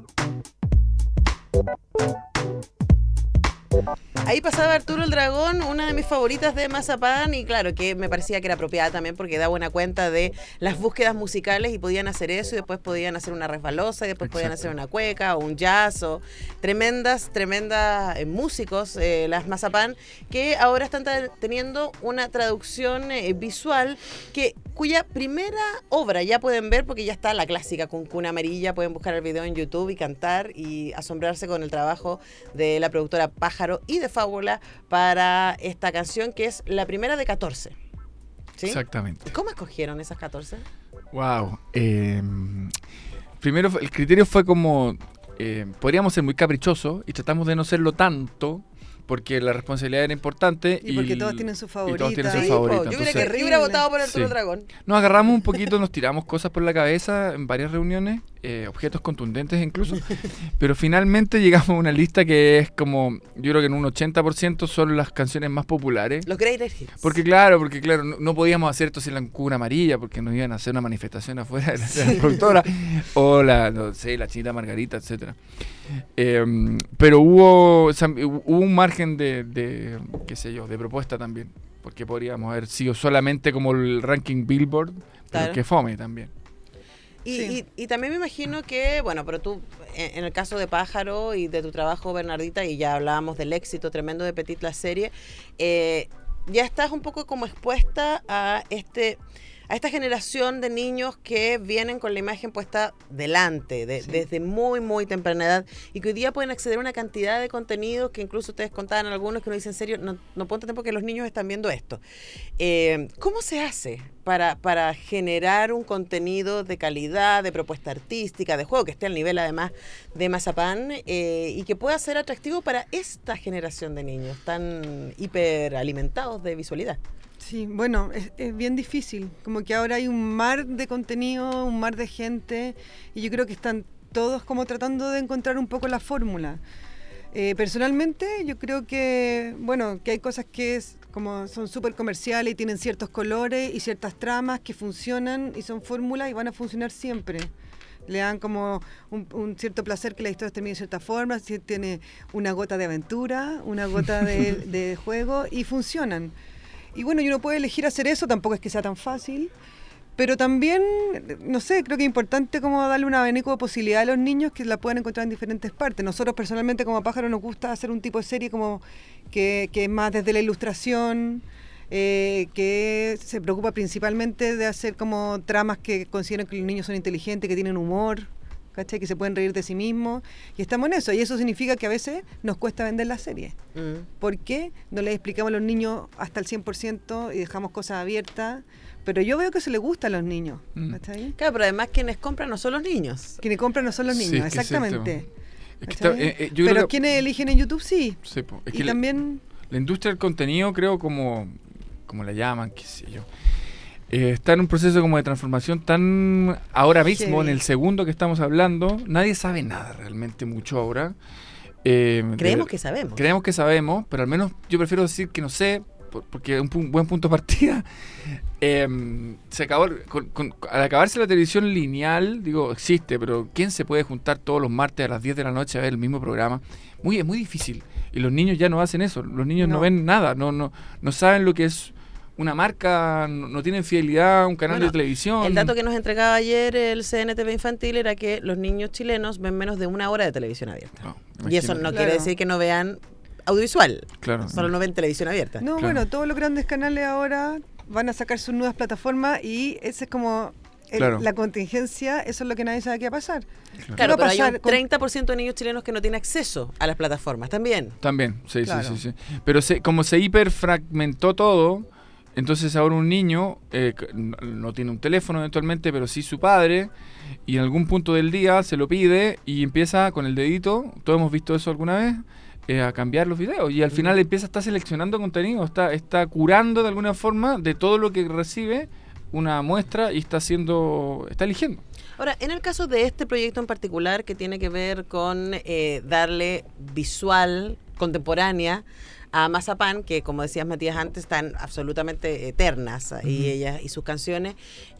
Speaker 2: Ahí pasaba Arturo el Dragón, una de mis favoritas de Mazapán, y claro que me parecía que era apropiada también porque da buena cuenta de las búsquedas musicales, y podían hacer eso y después podían hacer una resbalosa y después podían hacer una cueca o un jazz o tremendas músicos, las Mazapán, que ahora están teniendo una traducción visual cuya primera obra ya pueden ver porque ya está la clásica con Cuna Amarilla. Pueden buscar el video en YouTube y cantar y asombrarse con el trabajo de la productora Pájaro y de Fábula para esta canción, que es la primera de 14. ¿Sí?
Speaker 10: Exactamente.
Speaker 2: ¿Cómo escogieron esas 14?
Speaker 10: Wow. Primero el criterio fue como podríamos ser muy caprichosos y tratamos de no serlo tanto, porque la responsabilidad era importante.
Speaker 11: Y porque todos tienen su favorita.
Speaker 2: Yo hubiera votado por Arturo Dragón.
Speaker 10: Nos agarramos un poquito, nos tiramos cosas por la cabeza en varias reuniones, objetos contundentes incluso, pero finalmente llegamos a una lista que es como, yo creo que en un 80% son las canciones más populares.
Speaker 2: Los greatest hits.
Speaker 10: Porque claro, no podíamos hacer esto sin la Cuna Amarilla, porque nos iban a hacer una manifestación afuera de la productora, o la Chinita Margarita, etcétera. Pero hubo un margen de qué sé yo, de propuesta también. porque podríamos haber sido solamente como el ranking Billboard, pero que fome también.
Speaker 2: Y también me imagino que, bueno, pero tú, en el caso de Pájaro y de tu trabajo, Bernardita, y ya hablábamos del éxito tremendo de Petit la serie, ya estás un poco como expuesta a esta generación de niños que vienen con la imagen puesta delante, desde muy, muy temprana edad, y que hoy día pueden acceder a una cantidad de contenidos que incluso ustedes contaban algunos que uno dice, en serio, no puedo entender por qué los niños están viendo esto. ¿Cómo se hace para generar un contenido de calidad, de propuesta artística, de juego, que esté al nivel además de Mazapán, y que pueda ser atractivo para esta generación de niños tan hiperalimentados de visualidad?
Speaker 11: Sí, bueno, es bien difícil, como que ahora hay un mar de contenido, un mar de gente, y yo creo que están todos como tratando de encontrar un poco la fórmula. Personalmente, yo creo que, bueno, que hay cosas que como son súper comerciales y tienen ciertos colores y ciertas tramas que funcionan y son fórmulas y van a funcionar siempre. Le dan como un cierto placer que la historia termine de cierta forma, si tiene una gota de aventura, una gota de juego, y funcionan. Y bueno, y uno puede elegir hacer eso, tampoco es que sea tan fácil, pero también, no sé, creo que es importante como darle un abanico de posibilidad a los niños que la puedan encontrar en diferentes partes. Nosotros personalmente como Pájaro nos gusta hacer un tipo de serie como que es más desde la ilustración, que se preocupa principalmente de hacer como tramas que consideran que los niños son inteligentes, que tienen humor, ¿cachai? Que se pueden reír de sí mismos, y estamos en eso, y eso significa que a veces nos cuesta vender la serie. ¿Por qué? No les explicamos a los niños hasta el 100% y dejamos cosas abiertas, pero yo veo que se les gusta a los niños, ¿cachai?
Speaker 2: Claro, pero además quienes compran no son los niños.
Speaker 11: Quienes compran no son los niños, sí, exactamente.
Speaker 2: Pero
Speaker 11: quienes eligen en YouTube sí.
Speaker 10: Es
Speaker 11: y
Speaker 10: que
Speaker 11: también
Speaker 10: la industria del contenido, creo, como la llaman, qué sé yo, está en un proceso como de transformación tan ahora mismo, en el segundo que estamos hablando. Nadie sabe nada realmente mucho ahora.
Speaker 2: Creemos que sabemos.
Speaker 10: Creemos que sabemos, pero al menos yo prefiero decir que no sé, porque es un buen punto de partida. Se acabó, al acabarse la televisión lineal, digo, existe, pero ¿quién se puede juntar todos los martes a las 10 de la noche a ver el mismo programa? Es muy difícil. Y los niños ya no hacen eso. Los niños no ven nada, no saben lo que es una marca, no tienen fidelidad a un canal de televisión.
Speaker 2: El dato que nos entregaba ayer el CNTV Infantil era que los niños chilenos ven menos de 1 hora de televisión abierta. Y eso no quiere decir que no vean audiovisual.
Speaker 10: Claro.
Speaker 2: Solo no ven televisión abierta.
Speaker 11: No, bueno, todos los grandes canales ahora van a sacar sus nuevas plataformas y ese es como la contingencia, eso es lo que nadie sabe qué va a pasar.
Speaker 2: Claro, pero hay un 30% de niños chilenos que no tienen acceso a las plataformas, también.
Speaker 10: También, sí. Pero como se hiperfragmentó todo, entonces ahora un niño no tiene un teléfono eventualmente, pero sí su padre, y en algún punto del día se lo pide y empieza con el dedito, todos hemos visto eso alguna vez, a cambiar los videos, y al final empieza a estar seleccionando contenido, está curando de alguna forma de todo lo que recibe una muestra y está eligiendo.
Speaker 2: Ahora, en el caso de este proyecto en particular que tiene que ver con darle visual contemporánea a Mazapán, que como decías Matías antes, están absolutamente eternas, y ellas y sus canciones,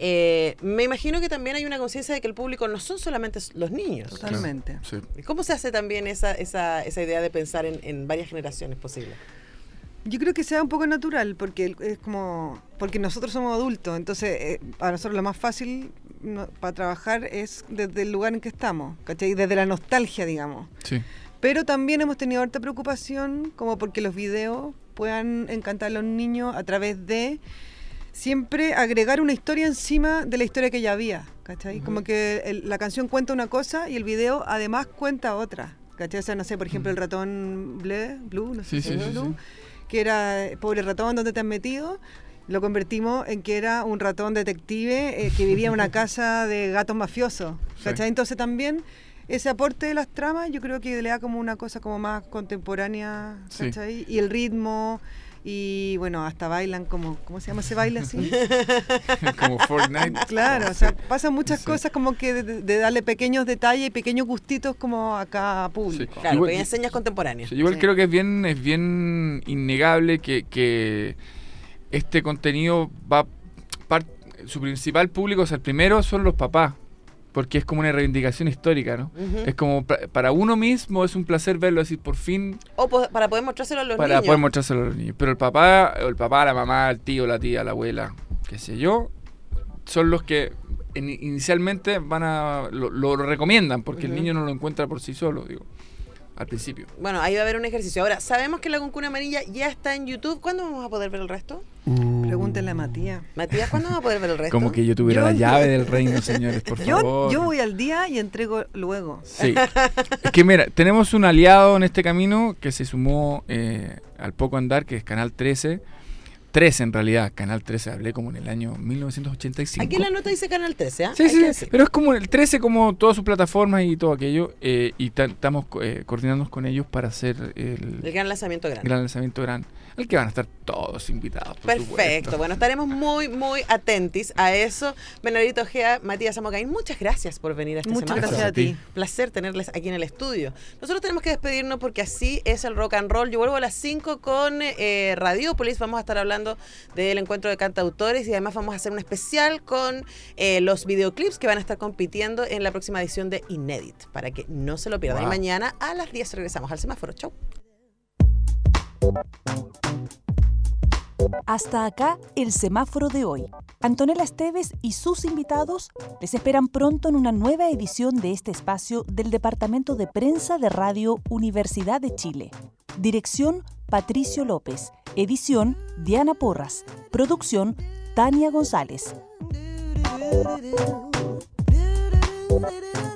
Speaker 2: me imagino que también hay una conciencia de que el público no son solamente los niños.
Speaker 11: Totalmente.
Speaker 10: Sí.
Speaker 2: ¿Cómo se hace también esa idea de pensar en varias generaciones posibles?
Speaker 11: Yo creo que sea un poco natural, porque es como porque nosotros somos adultos, entonces para nosotros lo más fácil para trabajar es desde el lugar en que estamos, ¿cachai? Desde la nostalgia, digamos.
Speaker 10: Sí.
Speaker 11: Pero también hemos tenido harta preocupación como porque los videos puedan encantar a los niños a través de siempre agregar una historia encima de la historia que ya había, ¿cachai? Como que la canción cuenta una cosa y el video además cuenta otra, ¿cachai? O sea, no sé, por ejemplo, el ratón Blue, no sé si es Blue, que era pobre ratón, ¿dónde te has metido? Lo convertimos en que era un ratón detective que vivía en una casa de gatos mafiosos, ¿cachai? Entonces también ese aporte de las tramas yo creo que le da como una cosa como más contemporánea, ¿cachai? Y el ritmo, y bueno, hasta bailan como, ¿cómo se llama ese baile así?
Speaker 10: Como Fortnite.
Speaker 11: Claro, o sea, pasan muchas cosas como que de darle pequeños detalles y pequeños gustitos como a cada público.
Speaker 2: Sí. Claro, porque enseñas contemporáneas.
Speaker 10: Igual creo que es bien innegable que este contenido su principal público, o sea, el primero son los papás. porque es como una reivindicación histórica, ¿no? Es como para uno mismo es un placer verlo, decir, por fin...
Speaker 2: O para poder mostrárselo a los niños.
Speaker 10: Para poder mostrárselo a los niños. Pero el papá, la mamá, el tío, la tía, la abuela, qué sé yo, son los que inicialmente lo recomiendan, porque el niño no lo encuentra por sí solo, digo, al principio.
Speaker 2: Bueno, ahí va a haber un ejercicio. Ahora, sabemos que La Cuncuna Amarilla ya está en YouTube. ¿Cuándo vamos a poder ver el resto?
Speaker 11: Pregúntenle a Matías.
Speaker 2: Matías, ¿cuándo vamos a poder ver el resto?
Speaker 10: Como que yo tuviera la llave del reino, señores, por favor.
Speaker 11: Yo voy al día y entrego luego.
Speaker 10: Sí. Es que mira, tenemos un aliado en este camino que se sumó al poco andar, que es Canal 13. 13 en realidad, Canal 13, hablé como en el año 1985.
Speaker 2: Aquí la nota dice Canal 13, ¿eh?
Speaker 10: Sí, pero es como el 13, como todas sus plataformas y todo aquello, y estamos coordinándonos con ellos para hacer el
Speaker 2: gran lanzamiento grande.
Speaker 10: Gran lanzamiento grande, al que van a estar todos invitados, por
Speaker 2: Perfecto,
Speaker 10: supuesto.
Speaker 2: Bueno, estaremos muy, muy atentos a eso. Bernardito Ojea, Matías Zamocaín, muchas gracias por venir a este
Speaker 11: Muchas
Speaker 2: semáforo.
Speaker 11: gracias a ti.
Speaker 2: Placer tenerles aquí en el estudio. Nosotros tenemos que despedirnos porque así es el rock and roll. Yo vuelvo a las 5 con Radiópolis. Vamos a estar hablando del encuentro de cantautores y además vamos a hacer un especial con los videoclips que van a estar compitiendo en la próxima edición de Inédit, para que no se lo pierdan. Y mañana a las 10 regresamos al semáforo. Chau.
Speaker 1: Hasta acá el semáforo de hoy. Antonella Esteves y sus invitados les esperan pronto en una nueva edición de este espacio del Departamento de Prensa de Radio Universidad de Chile. Dirección Patricio López. Edición Diana Porras. Producción Tania González.